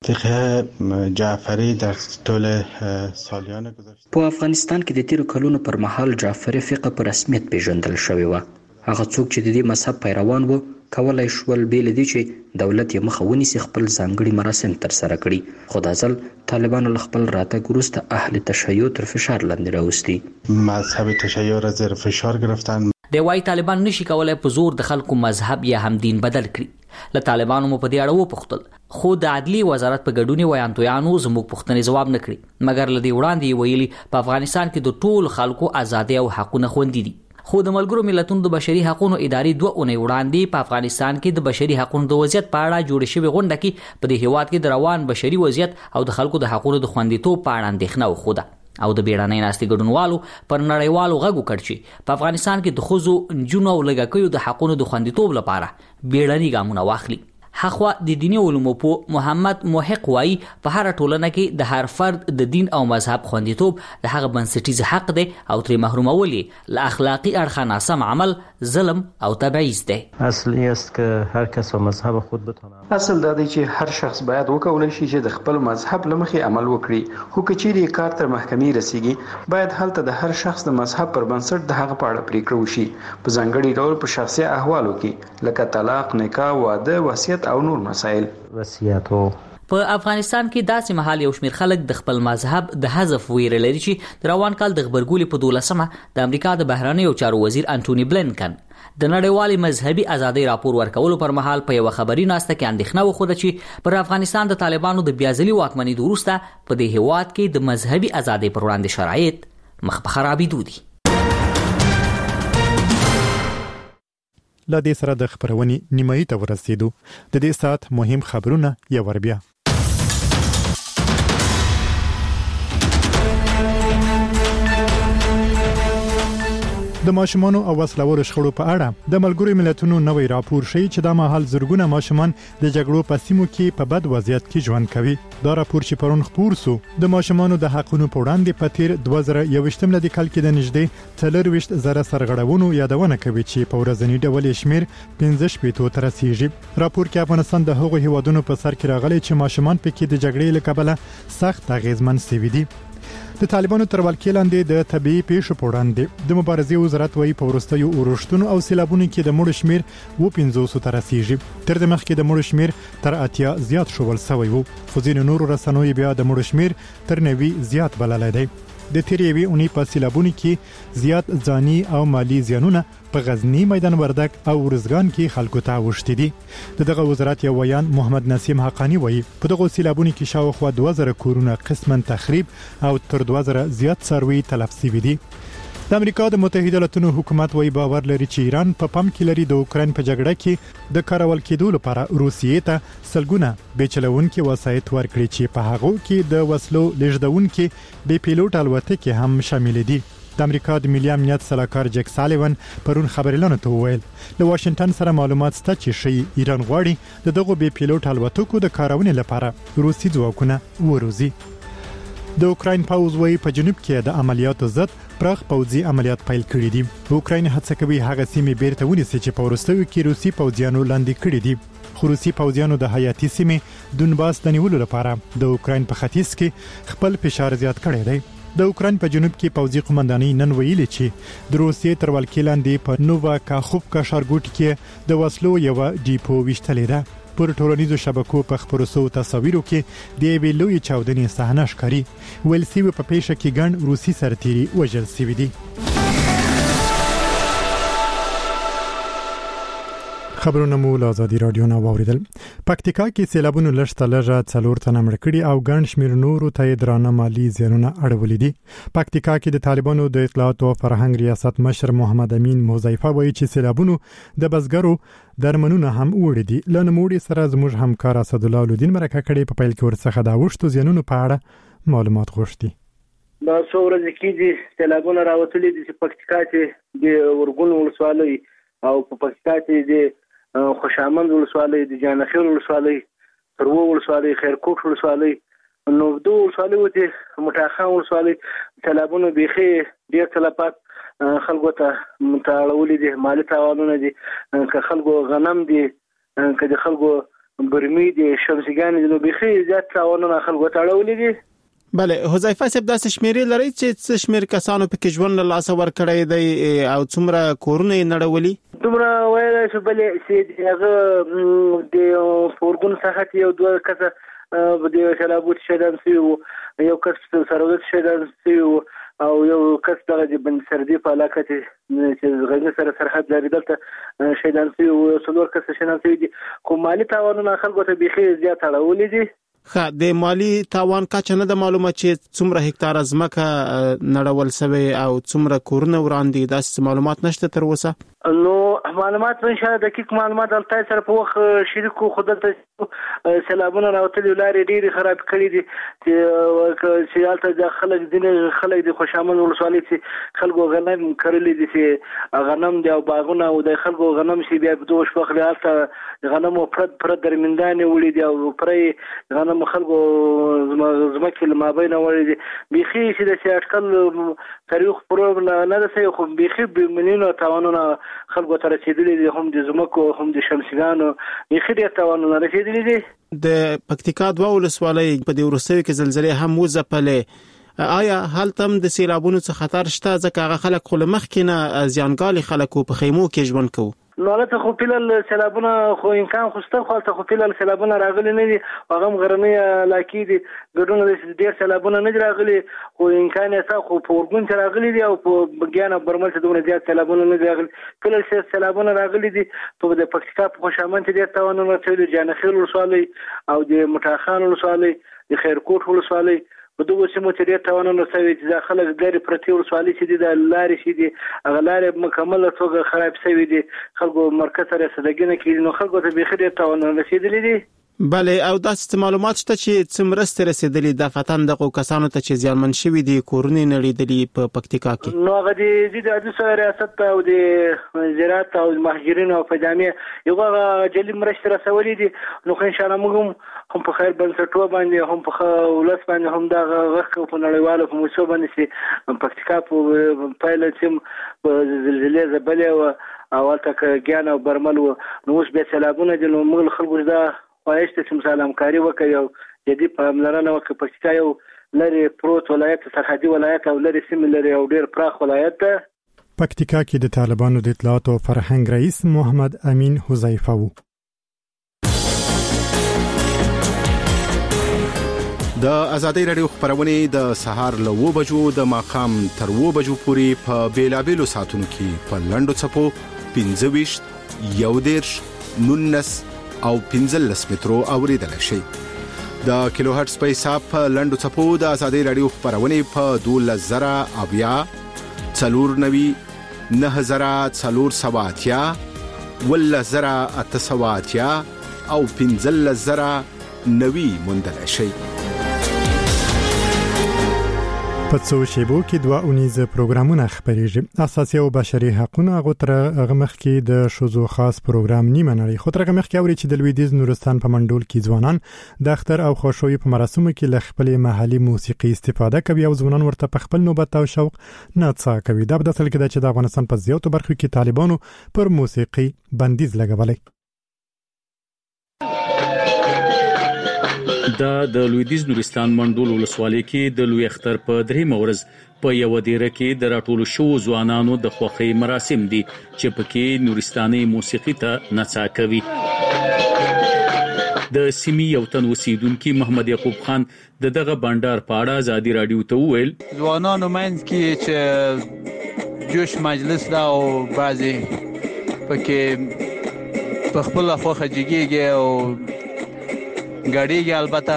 فقه جعفری در طول سالیان گذشته په افغانستان کې د تیرو کلونو پر مهال جعفری فقه په رسمیت پیژندل شوی و. هغه څوک چې د دې مذهب پیروان وو کولای شول بیل دي چې دولت یې مخه ونیسي خپل ځانګړي مراسم تر سره کړي. خو دا ځل طالبانو له خپل راتګ وروسته اهل تشیع تر فشار لاندې راوستي. مذهب تشیع را زیر فشار گرفتن. د وايي طالبان نشي کولای په زور د خلکو مذهب یا هم دین بدل کړي. له طالبانو مو په دې اړه وپوښتل خو د عدلي وزارت په ګډون ویانتویانو زموږ پوښتنې جواب نه کړي مګر لدی وړاندې ویلي په افغانستان کې د ټول خلکو ازادي او حقوقونه خوندي دي. خو د ملګرو ملتونو د بشري حقوقو ادارې 2 اونۍ وړاندې په افغانستان کې د بشري حقوقو د وضعیت په اړه جوړ شوی غونډه کې په دې هیواد کې د روان بشري وضعیت او د خلکو د حقوقو د خوندیتوب په اړه اندېښنه وخوده او د بیړنۍ ناستې ګډونوالو پر نړیوالو غږ وکړ چې په افغانستان کې د ښځو، نجونو او لږکیو د حقوقو د خوندیتوب لپاره بیړني ګامونه واخلي. حخوا د دینی علومو په محمد محق وایي په هر ټولنه کې د هر فرد د دین او مذهب خوندیتوب د هغه بنسټیز حق دی او تر محرومول له اخلاقی اړخه ناسم عمل، ظلم او تبعیض دی. اصل است که هر کس و مذهب خود بتونه. اصل دا دی چې هر شخص باید وکولای شي چې د خپل مذهب لمخې عمل وکړي. خو که چیرې کار تر محکمې رسیږي باید هلته د هر شخص د مذهب پر بنسټ د هغه په اړه پریکړه وشي په ځانګړي ډول په شخصي احوالو کې لکه طلاق، نکاح، واده، وصیت او نور مسائل. وصیتو په افغانستان کې داسې مهال یو شمیر خلک د خپل مذهب د حذف ویره لري چې د روان کال د خبرګولې په 12مه د امریکا د بهرنیو چارو وزیر انټونی بلینکن د نړیوالي مذهبي ازادۍ راپور ورکولو پر مهال په یو خبري ناسته کې اندېښنه وخوده چې پر افغانستان د طالبانو د بیازلي واکمنۍ وروسته په دې هیواد کې د مذهبي ازادۍ پر وړاندې شرایط مخ په خرابېدو دي. لا دې سره د خبرونې نیمایي ته ورسېدو. د دې سات مهم خبرونه یو ور بیا. د ماشومانو او وسلوالو شخړو په اړه د ملګرو ملتونو نوې راپور ښیي چې د مهال زرګونه ماشومان د جګړو په سیمو کې په بد وضعیت کې ژوند کوي. دا راپور چې پرون خپور سو د ماشومانو د حقونو په وړاندې په تیر 2021 میلادي کال کې د نږدې 40,000 سرغړونو یادونه کوي چې په ورځنی ډول شمیر 15 تر رسیدي. راپور کې افغانستان د هغو هیوادونو په سر کې راغلی چې ماشومان پکې د جګړې له کبله سخت اغیزمن شوي دي. د طالبانو تر ولکې لاندې د طبيعي پیښو په وړاندې د مبارزې وزارت وايي په وروستیو اورښتونو او سیلابونو کې د مړو شمیر 1500 ته رسیدي. تر دې مخکې د مړو شمیر تر 80 زیات شول شوی وو، خو ځینې نورو رسنیو بیا د مړو شمیر تر 90 زیات بللی دی. د تیریوي اونۍ په سیلابونو کې زیات ځاني او مالی زیانونه په غزنی، میدان وردګ او ورزګان کې خلکو ته وشتي دي. دغه وزارت یو ویان محمد نسیم حقانی وایي په دغه سیلابونو کې شاوخوا 2000 کورونه قسماً تخریب او تر 2000 زیات څاروي تلف شوي دي. د امریکا د متحده ایالاتونو حکومت وايي باور لري چې ایران په پام کې لري د اوکراین په جګړه کې د کارول کېدو لپاره روسیې ته سلګونه بیچلونکي وسایط ورکړي چې په هغه کې د وسلو لېږدونکي بې پیلوټ الوتکې هم شامل دي. د امریکا د ملي امنیت سلاکار جک سالیون پرون خبريالانو ته وویل له واشنگټن سره معلومات شته چې شي ایران غواړي د دغه بې پیلوټ الوتکو د کارونې لپاره روسي ځواکونه وروزي. د اوکراین پوځ وايي په جنوب کې د عملیاتو ضد پراخ پوځي عملیات پیل کړي دي. اوکراین هڅه کوي هغه سیمې بیرته ونیسي چې په وروستیو کې روسي پوځیانو لاندې کړي دي. خو روسي پوځیانو د حیاتي سیمې دونباس د نیولو لپاره د اوکراین په ختیځ کې خپل فشار زیات کړی دی. د اوکراین په جنوب کې پوځي قومندانۍ نن ویلي چې د روسیې تر ولکې لاندې په نووا کاخوفکا ښارګوټ کې د وسلو یو ډیپو وشتلې ده. پر ټولنیزو شبکو په خبرو سو تصاویرو کې د یوې لوی چاودنې صحنه ښکاري. ویل سوي په پیښه کې ګڼ روسي سرتیري وژل شوي دي. خبرونه مو له ازادي رادیو نه واوریدل. پکتیکا کې سیلابونو لږ لږه 4 تنه مړ کړي او ګڼ شمېر نورو ته درانه مالی زیانونه اړولي دي. پکتیکا کې د طالبانو د اطلاعات او فرهنګ ریاست مشر محمد امین موزیفه وایي چې سیلابونو د بزګرو درمنونه هم وړي دي. لنموړي سره زموږ همکار اسد الله الدین مرکه کړي په پیل کې ورڅخه دا وشتو زیانونو په اړه معلومات غوښتي. دا څو ورځې کې دي سیلابونه راوتلي دي چې پکتیکا کې د ورګون ولسوالۍ او په پکتیکا کې د خوشامند ولسوالۍ، د جانخیل ولسوالۍ، ترو ولسوالۍ، خیرکوټ ولسوالۍ، نو دوه ولسوالۍ د مټاخان ولسوالۍ سیلابونه بيخي ډېر تلفات خلکو ته متعاړولې دي. مالی تاوانونه دي، که خلکو غنم دي، که د خلکو برمي دي، شمسيګان دي، نو بيخي زیات تاوانونه خلکو ته اړولې دي. بله حذیفه صاحب دا شمیرې لري چې څه شمیر کسانو په کې ژوند له لاسه ورکړی دی او څومره کورونه یې نړولي؟ دومره وایي چې بلې چې هغه د فورګون څخه یو دوه کسه د سیلابونو شهیدان شوي وو، یو کس سروت شهیدان شوي وو او یو کس دغه د بند سردي په علاقه چې غزني سره سرحد لري دلته شهیدان شوي وو، 4 کس شهیدان شوي دي. خو مالی تاوانونه خلکو ته بيخي زیات اړولي دي. د مالی تاوان کچه نه د معلومه چې څومره هکتار ځمکه نړول شوی او څومره کورونه وړاندې داسې معلومات نشته تر اوسه؟ نو معلومات نشه دقیق معلومات دلته سره په وخت شریکو خودته سیلابونه راوتلي لارې ډېری خراب کړي دي چې حالت د خلک د خوشامند ولسوالۍ چې خلکو غنم کرلي دي چې غنم دی او باغونه او د خلکو غنم شي بیا په دوه شپه حالت غنم پر درمندانې وړي دي او پرې غنم خلکو زمکه لمابینه وړي دي. بيخي چې د سیاټکل تاریخ پرو نه ده خو بيخي بمنینو تاوانونه خلکو ته رسیدلي دي، هم د زمکو هم د شمسيګانو بيخي ډېر تاوانونه رسیدلي دي. د پکتیکا دوه ولسوالۍ په دې وروستیو کې زلزلې هم وځپلې. آیا هلته هم د سیلابونو څخه خطر شته ځکه هغه خلک خو له مخکې نه زیانګالي خلکو په خیمو کې ژوند کوي؟ نو لته خو پیلل سیلابونه خو امکان خوسته خو ته خو پیلل سیلابونه راغلي نه دي، هغه غرنۍ علاقې دي، ګډونه د ډېر سیلابونه نه راغلي، خو امکان یې خو په ورګون ته راغلي دي او په بګیانه برمل ته دومره زیات سیلابونه نه راغلي. پیلل سیلابونه راغلي دي په د پکتیکا په خوشامند ډېر تاوانونه شوي، جانخیل ولسوالۍ او د مټاخان ولسوالۍ، د خیرکوټ ولسوالۍ په دغه سیمو کې ډېر تاوانونه شوي چې خلک ګرې پرتې ولسوالۍ چې دي د لارې چې دي هغه لارې مکمله توګه خراب شوي دي خلکو مرکز سره رسیدګي نه کېږي نو خلکو ته بیخي ډېر تاوانونه رسېدلي دي. بله او داسې معلومات شته چې څومره رسیدلي د فتن دغه کسانو ته چې زیانمن شوي دي کورونه نړیدلي په پکتیکا کې نو هغه د عدالت ریاست او د زراعت او مهاجرینو او فجامې یو جلي مرستې رسولې دي نو ان شاء الله موږ هم په خیر بنسټو باندې هم په ولس باندې هم دا غږ په نړیوالو په موسسو باندې چې پکتیکا په پایله چې زلزلې زبلې او الته ګیان او برمل نو اوس به سیلابونه دي نو موږ خلکو دا خواهش ته مثال همکاري وکړي او جدي پاملرنه وکړي پکتیکا یو لري پروت ولایت سرحدي ولایت او لري سیمه لري او ډیر پراخ ولایت ده. پکتیکا کې د طالبانو د اطلاعات او فرهنګ رئیس محمد امین حذیفه وو. د ازادي رادیو خبرونه د سهار له 9 بجو د ماخام تر 9 بجو پورې په بیلابېلو ساعتونو کې په لندو چپو 25 11 19 او 15 مترو اوریدل شي. د کیلو هرتز په حساب په لندو چپو د ازادي رادیو خبرونه په 12000 اویا 490 9470 ولزرا اتسواتیا او 15000 نوي موندل شي. په څو شیبو کې دوه اونیزه پروګرامونه خبرېږي. اساسي او بشري حقوقونه غوتره غمخ کې د شوزو خاص پروګرام نیمه نړۍ خطر غمخ کې اوري چې د لویدیز نورستان په منډول کې ځوانان د اختر او خوشوي په مراسمو کې ل خپل محلي موسیقي استفاده کوي او ځوانان ورته په خپل نوبت او شوق نڅا کوي. دا په داسل کې چې د افغانستان په زیاتو برخو کې طالبانو پر موسیقي بندیز لګولې. د لویدیز نورستان منډول ولسوالۍ کې د لوی اختر په درې مورز په یو دیره کې د راټولو شو ځوانانو د خوخي مراسم دي چې پکې نورستاني موسیقي ته نڅا کوي. د سیمې یو تن اوسیدونکو محمد یعقوب خان دغه بانډار پاړه ازادي رادیو ته وویل ځوانانو منځ کې چې جوش مجلس دا او بعضي پکې په خپل خوخه جګیږي او غاډيږي. البته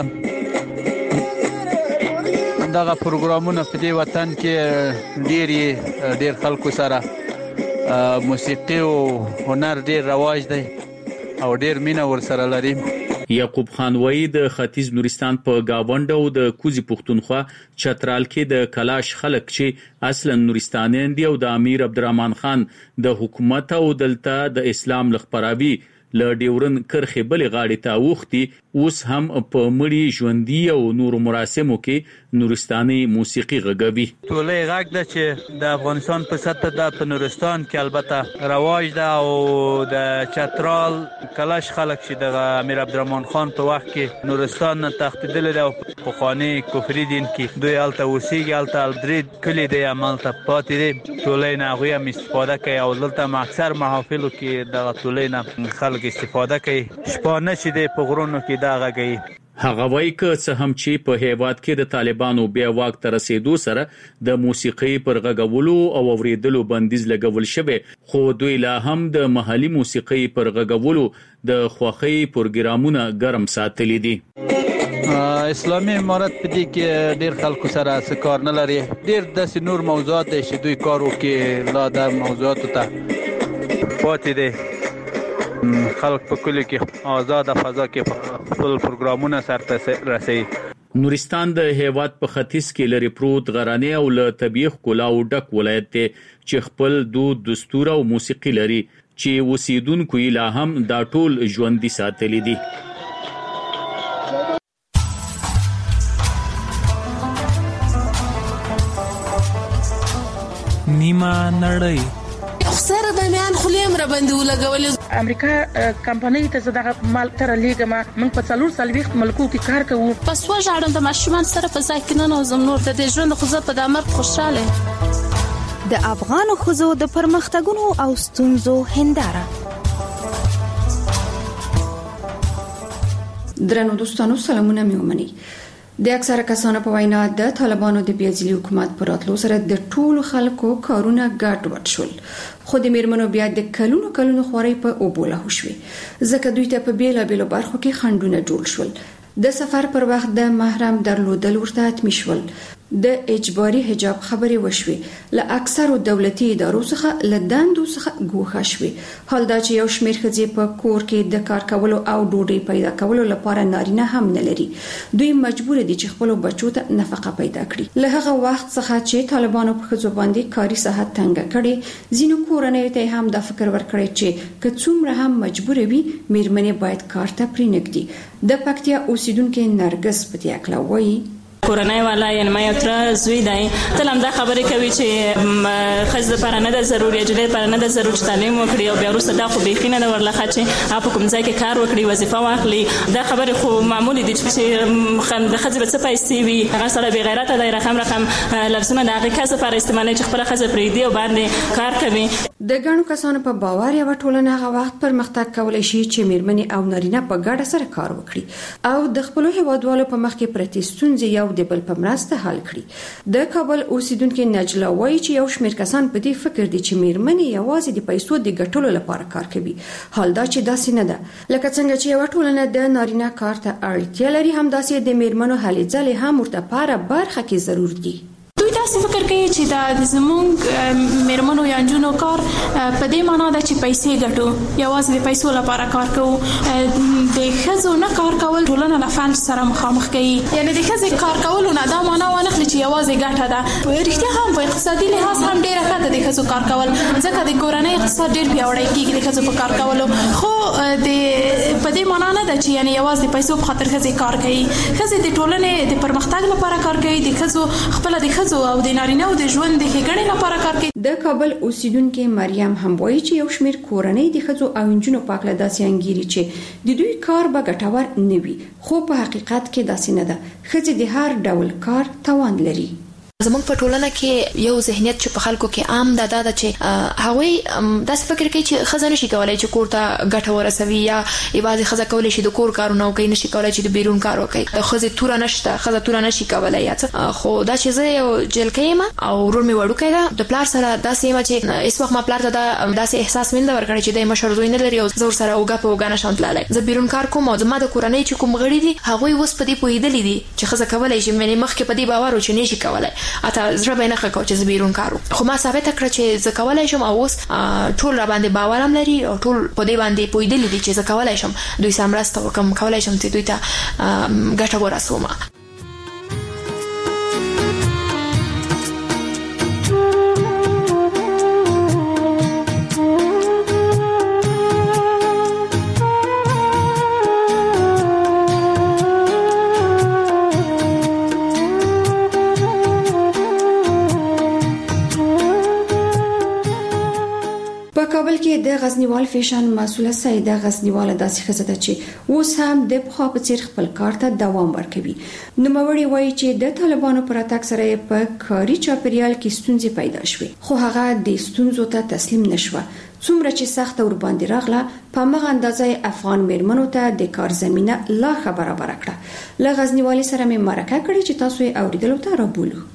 دغه پروګرامونه په دې وطن کې ډېر خلکو سره موسیقي او هنر ډېر رواج دی او ډېر مینه ورسره لري. یعقوب خان وایي د ختیځ نورستان په گاوند او د کوزي پښتونخوا چترال کې د کلاش خلک چې اصلا نورستانیان دي او د امیر عبدالرحمن خان د حکومت او دلته د اسلام لخپراوي ل ډیورن کرخه بل غاړي ته وختي اوس هم په مړی ژوندۍ او نور مراسمو کې نورستاني موسیقي غږوي. ټولې غږ ده چې د افغانستان په سطح د نورستان کې البته رواج ده او د چترال کلاش خلک چې د امیر عبدالرحمن خان په وخت کې نورستان تختیدل ده په خاني کفري دین کې دوی الته اوسېږي الته الدرید کلی دی عمل ته پاتې دي ټولې نه غویا استفاده کوي او دلته اکثر محافلو کې د ټولې نه خلک استفاده کوي. شپانه چې د پغرونو کې دا غږی هغه وایي که څه هم چې په هیواد کې د طالبانو بیا واک ته رسیدو سره د موسیقي پر غږولو او اوریدلو بندیز لګول شوی خو دوی لا هم د محلي موسیقي پر غږولو د خوخي پروګرامونه ګرم ساتلي دي. اسلامي امارت په دې کې ډېر خلکو سره سکار نه لري. ډېر د نور موضوعات چې دوی کارو کې لا د موضوعاتو ته پاتې دي. خلک په کلی کې آزاد فضا کې خپل پروګرامونه سرته رسي. نورستان د هیواد په ختیځ کې لري پروت غرانه او له طبيعي ښکلا او ډک ولایت ته چې خپل دود دستور او موسیقي لري چې اوسیدونکو یې لا هم دا ټول ژوندۍ ساتلي دي. نیمه نړۍ سره د میان خلیم را باندې ولګول. امریکا کمپنۍ ته زداغه مال تر لیګما من په څلور سالويخت ملکو کې کار کوو. پس وژاړم د ماشومان سره په ځای کې نه نوزم نور د ژوند خو زه په دمر خوشاله. د افغان خزو د پرمختګونو او ستونزو هنداره. درنو دوستانو سلامونه میومني. د اکثره کسانو په وینا د طالبانو د بیازلي حکومت پر راتلو سره د ټولو خلکو کارونه ګډوډ شول خو د میرمنو بیا د کلونو خوري په اوبوله شوې ځکه دوی ته په بیلابېلو برخو کې خندونه جوړ شول. د سفر پر وخت د محرم درلودل ورته حتمی شول. د اجباري حجاب خبرې وشوې. له اکثرو دولتي ادارو څخه له دندو څخه ګوښه شوې. حال دا چې یو شمېر ښځې په کور کې د کار کولو او ډوډۍ پیدا کولو لپاره نارینه هم نه لري. دوی مجبور دي چې خپل بچو ته نفقه پیدا کړي. له هغه وخت څخه چې طالبانو په ښځو باندې کاري ساحت تنګه کړي، ځینو کورنیو ته هم دا فکر ورکړی چې که څومره هم مجبور وي میرمنې باید کار ته پرېنږدي. د پکتیا اوسیدونکو نرګس په دې اړه وایي کورنۍ والا یعنی ما یو تر زوی دی تل هم دا خبرې کوي چې ښځې لپاره نه ده ضروري، نجلۍ لپاره نه ده ضروري چې تعلیم وکړي او بیا وروسته دا خو بیخي نه ده ورلخه چې هغه په کوم ځای کې کار وکړي، وظیفه واخلي. دا خبرې خو معمولي دي چې د ښځې به څه پیسې وي. هغه سره بې غیرته دی، رقم لفظونه د هغې کس لپاره استعمالوي چې خپله ښځه پرېږدي او باندې کار کوي. د ګڼو کسانو په باور یوه ټولنه هغه وخت پرمختګ کولی شي چې میرمنې او نارینه په ګډه سره کار وکړي او د خپلو هیوادوالو په مخ کې پرتې ستونزې یو د بل په مرسته حل کړي. د کابل اوسیدونکو نجلا وایي چې یو شمېر کسان په دې فکر دي چې میرمنې یوازې د پیسو د ګټلو لپاره کار کوي. حال دا چې داسې نه ده. لکه څنګه چې یوه ټولنه د نارینه کار ته اړتیا لري، همداسې د میرمنو هلې ځلې هم ورته په هره برخه کې ضرور دي. دوی داسې فکر کوي چې دا زموږ میرمنو یا نجونو کار په دې معنا ده چې پیسې ګټو، یوازې د پیسو لپاره کار کوو. د ښځو نه کار کول ټولنه له فلج سره مخامخ کوي. یعنی د ښځې کار کولو نه دا معنا وانخلي چې یوازې ګټه ده. رښتیا هم په اقتصادي لحاظ هم ډېره ښه ده د ښځو کار کول، ځکه د کورنۍ اقتصاد ډېر پیاوړی کېږي د ښځو په کار کولو. خو په دې معنا نه ده چې یعنی یوازې د پیسو په خاطر ښځې کار کوي. ښځې د ټولنې د پرمختګ لپاره کار کوي، د ښځو خپله د ښځو او د نارینه او د ژوند د ښېګڼې لپاره کار کوي. د کابل اوسیدونکو مریم هم وایي چې یو شمېر کورنۍ د ښځو او نجونو په اړه داسې انګیري چې د دوی کار به ګټور نه وي، خو په حقیقت کې داسې نه ده. ښځې د هر ډول کار توان لري. زموږ په ټولنه کې یو ذهنیت چې په خلکو کې عام ده دا چې هغوی داسې فکر کوي چې ښځه نشي کولی چې کور ته ګټه ورسوي، یا یوازې ښځه کولی شي د کور کارونه وکړي، نشي کولی چې د بیرون کار وکړي. د ښځې توره نشته، ښځه توره نشي کولی یا څه. خو دا چې زه یو جلکۍ یم او ورور مې وړوکی ده، د پلار سره داسې یم چې هېڅ وخت ما پلار ته داسې احساس مې نه ده ورکړی چې دی مشر زوی نه لري او زه ورسره اوږه په اوږه نشم تللی. زه بیرون کار کوم او زما د کورنۍ چې کوم غړي دي هغوی اوس په دې پوهېدلي دي چې ښځه کولی شي. مخکې په دې باور و چې نشي کولی، حتی زړه نه ښه کو چې زه بیرون کار وکړم. خو ما ثابته کړه چې زه کولی شم او اوس ټول را باندې باور هم لري او ټول په دې باندې پوهېدلي دي چې زه کولی شم دوی سره مرسته وکړم، کولی شم چې دوی ته ګټه ورسوم. د غزنیوال فیشن مسؤله سیده غزنیواله داسې ښځه ده چې اوس هم د پخوا په څیر خپل کار ته دوام ورکوي. نوموړې وایي چې د طالبانو پر راتګ سره په کاري چاپیریال کې ستونزې پیدا شوې، خو هغه د ستونزو ته تسلیم نشوه. څومره چې سخته ورباندې راغله، په هغه اندازه افغان میرمنو ته د کار زمینه لا ښه برابره کړه. له غزنیوالې سره مې مرکه کړې چې تاسو یې اوریدلو ته رابولو.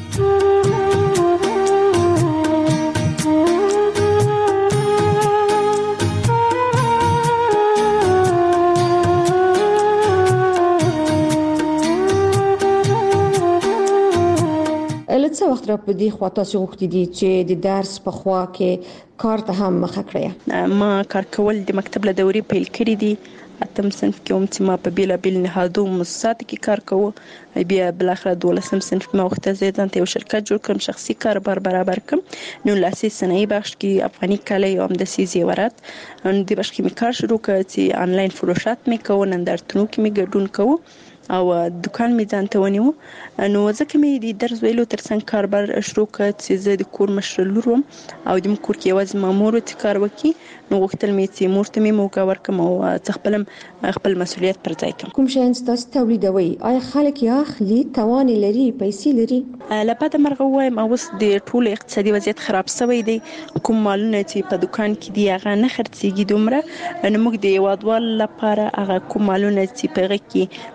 څه وخت را په دې خوا تاسو غوښتي دي چې د درس په خوا کې کار ته هم مخه کړئ؟ ما کار کول د مکتب له دورې پیل کړی دي. اتم صنف کې هم چې ما په بیلابیل نهادو مؤسساتو کې کار کوو، بیا بلاخره 12 صنف کې ما وخت زه ځان ته یو شرکت جوړ کړم، شخصي کاروبار برابر کړم. نو لاسي صنایع بخش کې افغاني کالي او همداسې زیورات د بخش کې مې کار شروع کړ چې آنلاین فروشات مې کوو، نندارتونو کې مې ګډون کوو او دکان مې ځان ته ونیو. نو ځکه مې د درس ویلو ترڅنګ کاروبار شروع کړ چې زه د کور مشر لور وم او د کور کې یوازې مامور چې کار وکړي. نو غوښتل مې چې مور ته مې موقع ورکړم او خپل مسؤلیت پر ځای کړم. کوم شیان تاسو تولیدوي؟ آیا خلک یې اخلي؟ توان لري؟ پیسې لري؟ لپاره مرغه وایم اوس د ټول اقتصادي وضعیت خراب شوی دی. کوم مالونه چې په دکان کې دی هغه نه خرڅېږي دومره. نو موږ د هیوادوال لپاره هغه کوم مالونه چې په هغه کې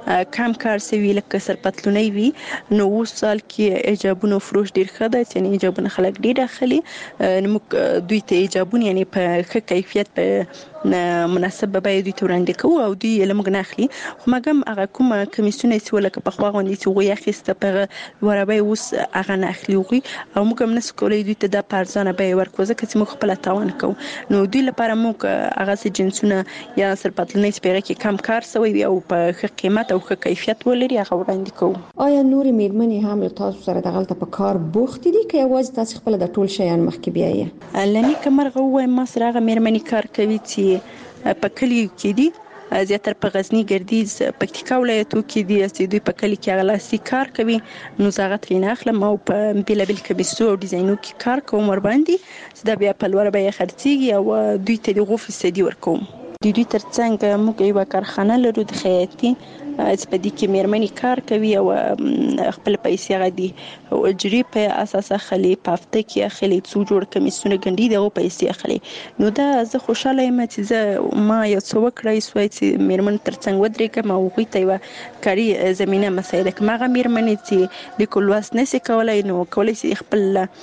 کم کار سوي لکه سرپتلونی وي نو اوس سال کې ایجابونو فروش ډیر ښه دی یعنی ایجابونه خلک ډیر اخلي نو دوی ته ایجابونه یعنی په ښه کیفیت په مناسب به دوی ته وړاندې کوو او دوی لمغ نه اخلي خو مګم هغه کوم کمیسونه چې ولکه په خوا غونډې چې غوي اخیسته په ورابه اوس هغه نه اخلي غوي او موږ هم نس کولای دوی ته د پارزانه به ورکو ځکه چې موږ خپل تاوان کوو نو دوی لپاره موږ هغه سي جنسونه یا سرپتلونی سپیره کې کم کار سوي او په ښه قیمت او ښه کیفیت ولري هغه وړاندې کوو. آیا نور میرمنې هم له تاسو سره دغلته په کار بوخت دي که یوازې تاسو خپل د ټول شیان مخکې بیاي؟ لنی کمرغه وای ما سره هغه میرمنې کار کوي چې په کلی کې دي زیاتره په غزنی ګردیز پکتیکا ولایتو کې دي چې دوی په کلی کې غلاسي کار کوي نو زغه ترې نه اخلم او په بیلابل کمیسو او ډیزاینو کې کار کوم ور باندې چې دا بیا په لور به خرڅيږي او دوی ته د غوفي سدي ورکوم. دوی ترڅنګ موږ یو کارخانه لرو د خیاطي چې په دې کې میرمنې کار کوي او خپل پیسې غدي او اجري په اساس اخلي په هفته کې اخلي څو جوړ کمیسونه ګنډي دغه پیسې اخلي نو دا زه خوشاله یم چې زه ما یو څو وکړای سوې چې میرمن ترڅنګ ودرېږم او غوي ته یو کاري زمينه مسایل کماغه میرمنې چې د کولواس نسي کولای نو کولای شي خپل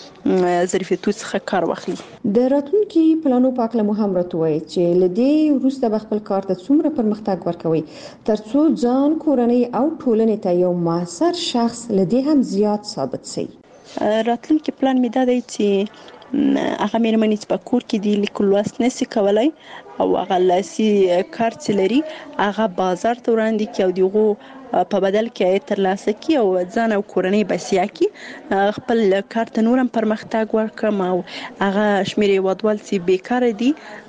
ظرفیتو څخه کار واخلي. د راتلونکي پلانو په اړه مو هم راټوي چې لدې وروسته خپل کار ته څومره پرمختګ ورکوي ترڅو ځان کورنۍ او ټولنې ته یو موثر شخص لدې هم زیات ثابت شي. راتلونکي پلان می دا دی چې هغه میرمنې چې په کور کې دی لیکل لوست نشي کولای او هغه لاسي کار چې لري هغه بازار ته وړاندې کوي او دغه په بدل کې ترلاسه کی او ځان او کورنۍ بسیا کی خپل کار ته نورم پرمختګ ورکړم او هغه شمیرې ودوال چې بیکار دي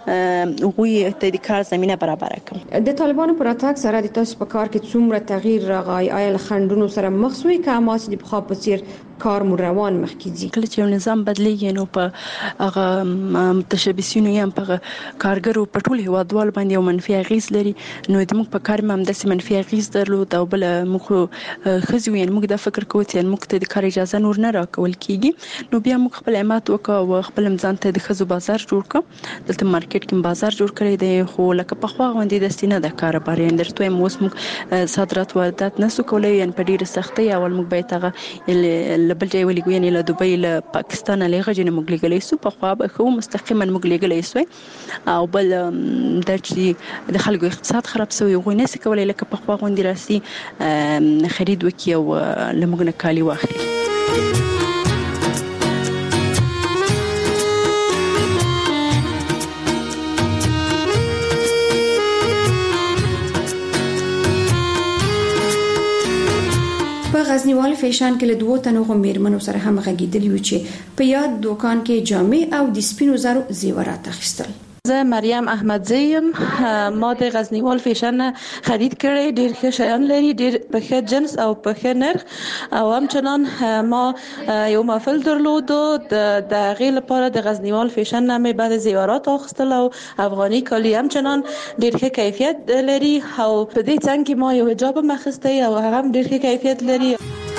غوي ته د کار زمينه برابر کړم. د طالبانو پر اتاک سره د تاسو په کار کې څومره تغییر راغی آیا خندونو سره مخ شوي که ما چې په خوا په چیر کار مو روان مخکې دي؟ کله چې یو نظام بدلیږي نو په هغه متشابسینو یم په کارګرو په ټول هوادوال باندې یو منفي اغیز لري نو د موږ په کار هم د منفي اغیز درلود او بل موږ خزو یې موږ د فکر کوو چې موږ ته د کار اجازه نور نه راکول کیږي نو بیا موږ خپل عمات وکاو خپل ځان ته د خزو بازار جوړ کړ دلته مارکیټ کې بازار جوړ کړی دی خو لکه په خوا غونډې د سینه د کار بارې اندرته موږ موږ صادرات واردات نسو کولای یعنی په ډیره سختي اول موږ به تاغه لبل ځای ولګو یعنی له دوبۍ له پاکستان له غجنه موږ لګلې سو په خوا به خو مستقیما موږ لګلې سو او بل د چې د خلکو اقتصاد خراب سوی غو نه سي کولای لکه په خوا غونډې راسي خرید وکي او لمغنه کالی واخلي. غزنیوال فیشن کې له دوه تنو میرمنو سره هم غږیدلی و چې په یاد دکان کې جامې او د سپینو زرو زیورات اخیستل. زه مریم احمدزی یم ما د غزنیوال فیشن خرید کړی ډیر ښه شیان لري ډیر په ښه جنس او په ښه نرخ او همچنان ما یو محفل درلود د غیل لپاره د غزنیوال فیشن مې بعد زیورات اخیستل او افغاني کالی همچنان ډیر ښه کیفیت لري او په دې څنګه کې ما یو حجاب مخسته او هغه هم ډیر ښه کیفیت لري.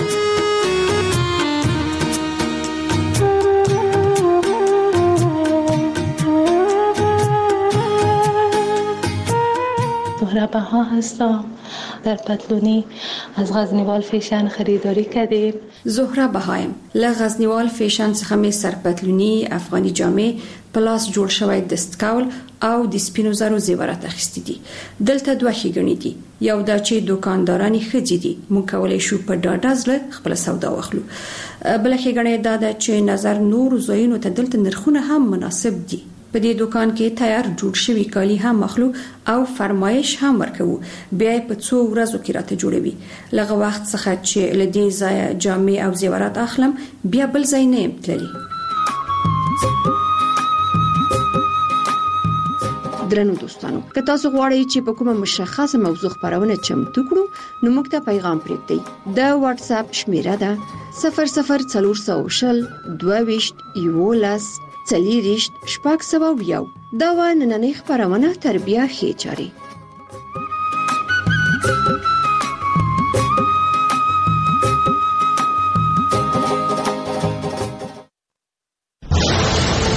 زهره بها هستم در پتلونی از غزنیوال فیشن خریداری کردیم. زهره بهایم له غزنیوال فیشن څخه می سرپتلونی افغاني جامې پلاس جوړ شوی دستکول او د سپینو زرو زیورات اخیستي دي. دلته دوه ښېګڼې دي یو دا چې دکانداران ښځې دي موږ کولای شو په ډاډه زړه خپل سودا واخلو بل ښېګڼه دا ده چې نظر نور زوینو ته دلته نرخونه هم مناسب دي په دې دکان کې تیار جوړ شوی کالی هم مخلو او فرمایش هم ورکوو بیا په څو ورځو کې راته جوړوي لغه وخت څخه چې لدې ځای جامې او زیورات اخلم بیا بل ځای نه تللی. درنو دوستانو که تاسو غواړئ چې په کومه مشخصه موضوع خبرونه چمتو کړو نو موږ ته پیغام پرېږدئ. د واتس اپ شمیره ده 00400 22 11 څلېرشت شپږ سوه یو. دا و نننۍ خپرونه تربیه ښې چارې.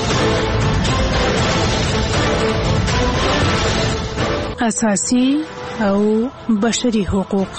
اساسي او بشري حقوق.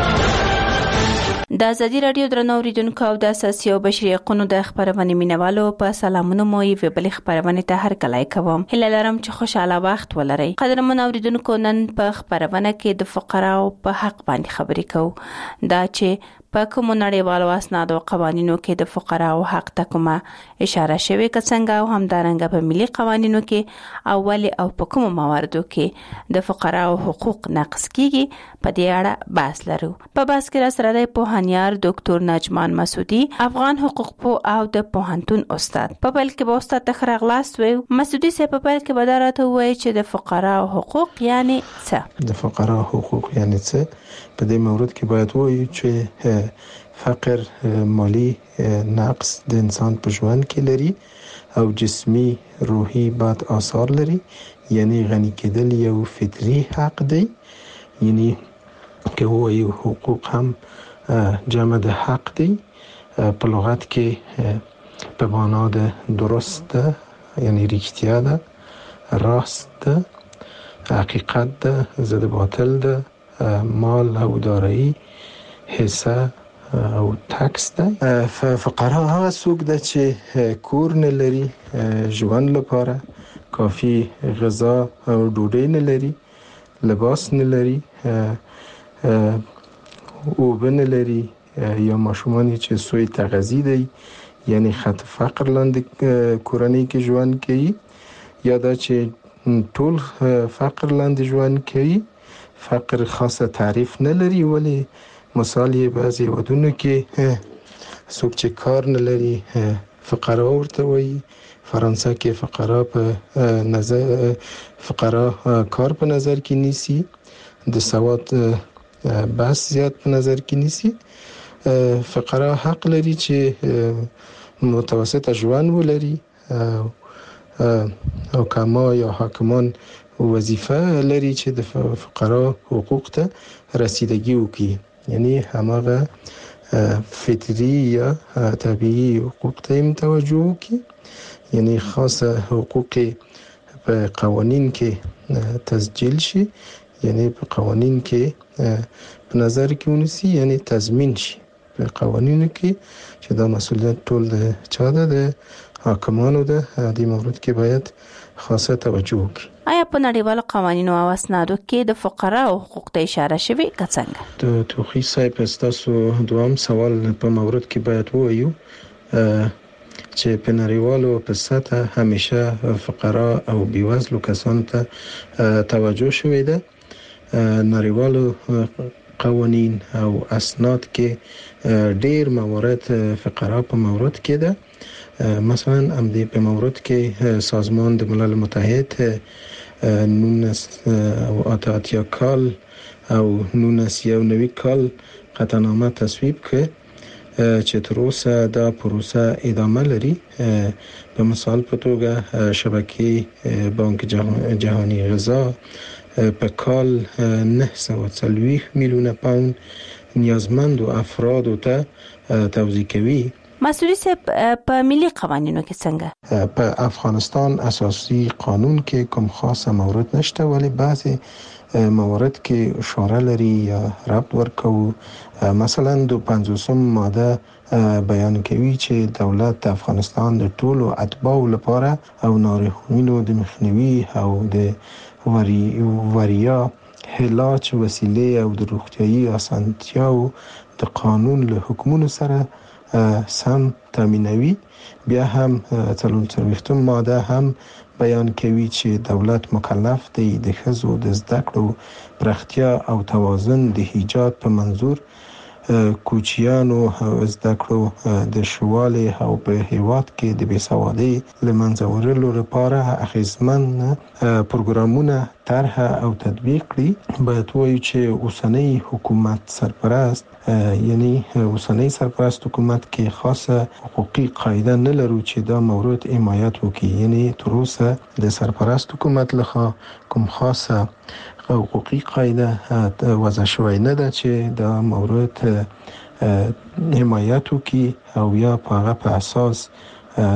د ازادي رادیو درنو اوریدونکو او د اساسي او بشري حقوقو د خبرونې مینوالو په سلامونو مو یې بل خبرونه ته هر کله کوم. هله لرم چې خوشاله وخت ولرئ. قدرمن اوریدونکو نن په خبرونه کې د فقراو په حق باندې خبرې کوو. دا چې په کوم نړیوالو اسناد او قوانینو کې د فقراو حق ته کومه اشاره شوی کڅنګ او همدارنګه په ملي قوانینو کې اول او په کوم مواردو کې د فقراو حقوق نقض کیږي په دې اړه بحث لرو. په بحث کې سره د پوهانیار ډاکټر نجمان مسعودي افغان حقوق په او د پوهنتون استاد په بل کې به استاد تخرغلاس وي. مسعودي سه په بل کې بدارته وایي چې د فقراو حقوق یعنی څه؟ د فقراو حقوق یعنی څه؟ په دې مورد کې باید وایو چې فقر مالی نقص د انسان په ژوند کې لري او جسمی روحي بد آثار لري. یعنی غنی کېدل یو فطری حق دی. یعنی که وایو حقوق هم جمع د حق دی. په لغت کې په معنا د درست ده، یعنی رښتیا ده، راست ده، حقیقت ده، ضد باطل ده، مال او دارایی، حصه او ټکس ده. فقرا هغه څوک ده چې کور نه لري، ژوند لپاره کافي غذا او ډوډۍ نه لري، لباس نه لري، اوبه نه لري، یا ماشومان چې سوی تغذیه دی، یعنی خط فقر لاندې کورنۍ کې ژوند کوي، یا دا چې ټول فقر لاندې ژوند کوي. فقر خاصه تعریف نه لري، ولی مثال یې بعضی ودونو کې څوک چې کار نه لري فقرا ورته وایي. فرانسه کې فقرا په نظر فقرا کار په نظر کې نیسي، د سواد بس زیات په نظر کې نیسي. فقرا حق لري چې متوسط ژوند ولري او کما یا حاکمان وظیفه لري چې د فقرا حقوق ته رسیدگی وکړي. یعنی هماغه فطری یا طبیعی حقوق ته متوجه وکړي. یعنی خاصه حقوق په قوانین کې تسجیل شي، یعنی په قوانین کې په نظر کې ونیسي، یعنی تضمین شي په قوانینو کې چې دا مسؤلیت ټول د چا ده، د حاکمانو ده. دې مورد کې باید خاصه توجه وکړي. آیا په نړیوالو قوانینو او اسنادو کې د فقراو حقوق ته اشاره شوی کڅنګ؟ د توخی صاحب تاسو دوام سوال په مورد کې باید وایو چې په نړیوالو په سطح همیشه فقرا او بیوزلو کسانو ته توجه شوی ده. نړیوالو قوانین او اسناد کې ډیر موارد فقرا په مورد کې ده. مثلا امدی په مورد کې سازمان د ملل متحد 1988 کال او 1990 کال قطعنامه تصویب کړ چې تر اوسه دا پروسه ادامه لري. په مثال په توګه شبکې بانک جهانی غذا په کال 940 میلیون پوند نیازمند افراد ته توزیع کوي. مسعودي صاحب په ملي قوانینو کې څنګه؟ په افغانستان اساسي قانون کې کوم خاصه مورد نشته، ولی بعضی موارد کې اشاره لري یا ربط ورکوي. مثلا د 50 ماده بیان کوي چې دولت د افغانستان د ټولو اتباعو لپاره او ناروغانو د مخنیوي او د وریا علاج وسیله او د روغتیايي اسانتیاو د قانون له حکمونو سره سم تامینوي. بیا هم 43 ماده هم بیان کوي چې دولت مکلف دی د ښځو د زده کړو پراختیا او توازن د ایجاد په منظور کوچیانو زده کړو د شوالي او په هیواد کې د بیسوادي لمنځه وړلو لپاره اخیزمن پروګرامونه طرح او تطبیق کړي. باید وایو چې اوسنی حکومت سرپرست یعنی اوسنی سرپرست حکومت کې خاصه حقوقي قاعده نه لرو چې دا مورد حمایت وکړي. یعنی تر اوسه د سرپرست حکومت لخوا کوم خاصه حقوقي قاعده وضع شوی نه ده چې دا مورد حمایت وکړي او یا په هغه په اساس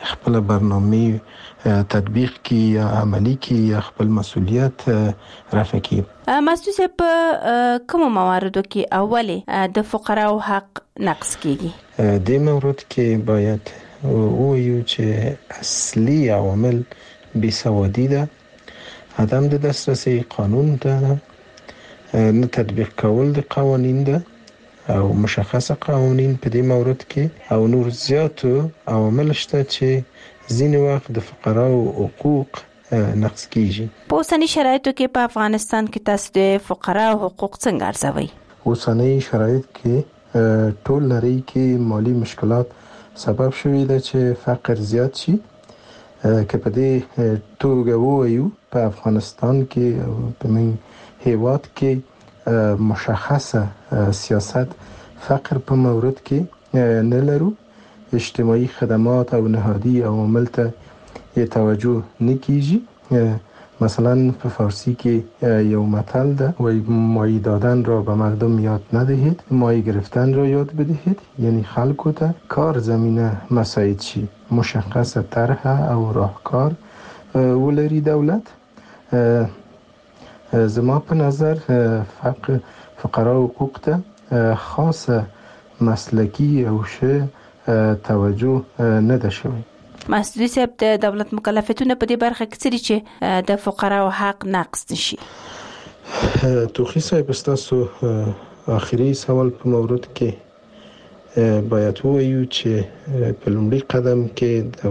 خپل برنامه تطبیق کی یا عملی کی یا خپل مسؤلیت رفع کی. مسعود صاحب کوم مواردو کې اوله د فقراو حق نقض کیږي؟ د مورد کې باید وایو چې اصلي عوامل بیسوادی ده، عدم د دسترسی قانون ده، نه تطبیق کول د قوانین ده او مشخصه قوانین په دې مورد کې او نور زیاتو عوامل شته چې ځینې وخت د فقراو حقوق نقض کیږي. په اوسنی شرایطو کې په افغانستان کې تاسو د فقراو حقوق څنګه ارزوئ؟ اوسنی شرایط کې ټول نړۍ کې مالی مشکلات سبب شوی ده چې فقر زیات شي. که په دې توګه ووایو په افغانستان کې او په من هیواد کې مشخصه سیاست فقر په مورد کې نه لرو. اجتماعي خدمات او نهادی عوامل ته توجه نه کیږي. مثلا په فارسی کې یو متل ده وای مایه دادن را به مردم یاد ندهید، مایه گرفتن را یاد بدهید. یعنی خلکو ته کار زمینه مساعد شي، مشخصه طرح او راهکار ولري دولت. زما په نظر فقراء حقوق ته خاصه مسلکی او شه توجه نه ده شوی. مسعود صاحب د دولت مکلفیتونه په دې برخه کې څه دي چې د فقراو حق نقض نشي؟ توخی صاحب تاسو آخري سوال په مورد کې باید وایو چې په لومړي قدم کې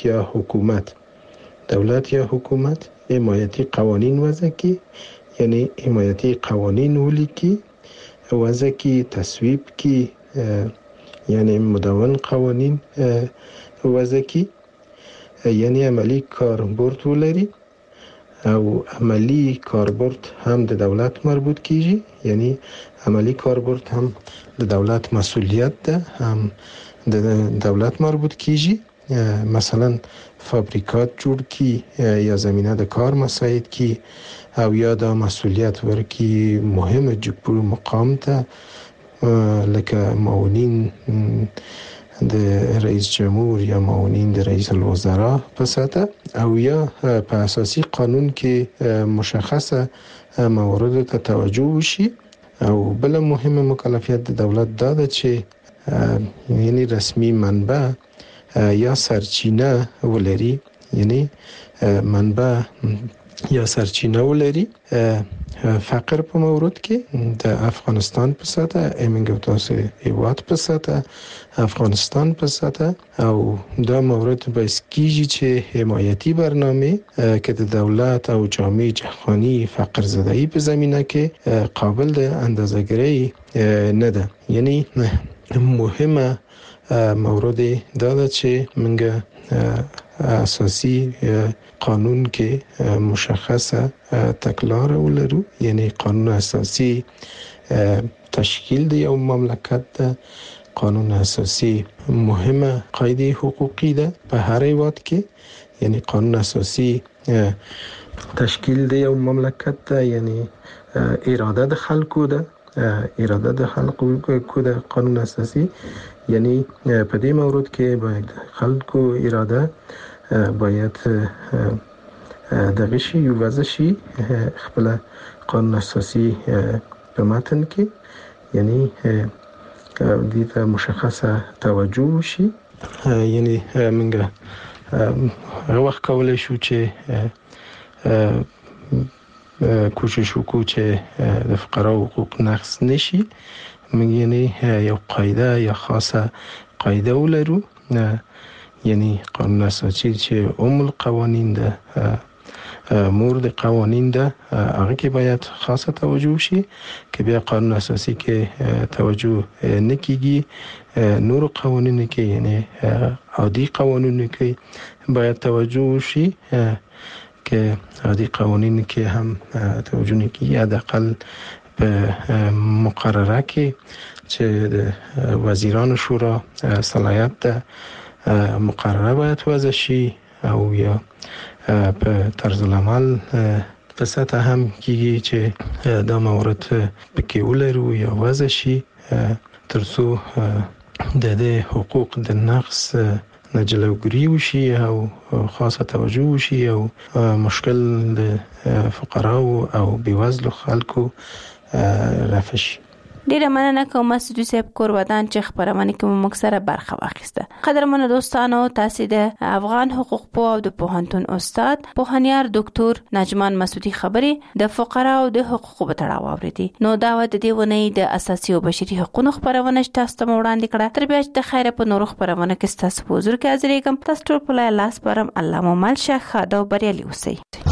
دولت یا حکومت حمایتي قوانین وضع کی، یعنی حمایتي قوانین ولیکي، وضع کی، تصویب کی، یعنی مدون قوانین وضع کی، یعنی عملی کاربرد ولري او عملی کاربرد هم د دولت مربوط کیږي. یعنی عملی کاربرد هم د دولت مسئولیت ده، هم د دولت مربوط کیږي. مثلا فابریکات جوړ کی یا زمینه د کار مساعد کی او یا د مسئولیت ورکی مهم جبور مقام ته لکه معاونین د رئیس جمهور یا معاونین د رئیس الوزراء په سطح او یا په اساسي قانون کې مشخصه موارد ته توجه وشي. او بل مهمه مکلفیت د دولت دا ده چې یعنی رسمي منبع یا سرچینه ولري، یعنی منبع یا سرچینه ولري. فقر په مورد کې د افغانستان په سطح، امنګ تاسو هیواد په سطح، افغانستان په سطح او دا مورد باعث کیږي چې حمایتي برنامه کې د دولت او جامعه جهانی فقر زدایی په زمینه کې قابل د اندازه‌گیری نه ده. یعنی مهمه مورد دا ده چې منګه اساسي قانون کې مشخصه تکلار ولرو. یعنی قانون اساسی تشکیل د یو مملکت ده، قانون اساسی مهمه قاعده حقوقی ده په هر هیواد کې. یعنی قانون اساسی تشکیل د یو مملکت ده، یعنی اراده د خلکو ده، اراده د خلکو ده قانون اساسی. یعنی په دې مورد کې باید خلکو اراده باید دغه شی وضع شي خپل قانون اساسی په متن کې. یعنی دې ته مشخصه توجه وشي. یعنی موږ وخت کولای شو چې کوشش وکړو چې د فقراو حقوق نقض نشي. موږ یعنی یو قاعده یا خاصه قاعده ولرو، یعنی قانون اساسی چې القوانین ده، مورد قوانین ده، هغه کې باید خاصه توجه وشي. که بیا قانون اساسی کې توجه نه کیږي، نور قوانین کې یعنی عادي قوانین کې باید توجه وشي. که عادي قوانین کې هم توجه نه کیږي، حداقل په مقرره کې چې د وزیران شورا صلاحیت ده مقرره باید وضع شي او یا په طرز العمل په سطح هم کیږي چې دا مورد پکې ولرو یا وضع شي ترڅو د حقوق د نقص نه جلوګیری وشي او خاصه توجه وشي او مشکل د فقراو او بېوزلو خلکو رفع شي. ډیره مننه کوم مسعود صاحب کور ودان چې خبرونه کوم مکسره برخه واخیسته. قدرمن دوستانو تاسو د افغان حقوق په او د پوهنتون استاد پوهنیار ډاکټر نجمان مسعودي خبري د فقراو د حقوقو په تړاو اوریدي. نو دا د دې ونې د اساسي او بشري حقوقو خبرونه تاسو ته وړاندې کړه. تر بیا چې د خیره په نور خبرونه کې تاسو په حضور کې حاضرېږم. تاسو ټول په لاس پرم الله مو مل شه خاده او بریالي اوسئ.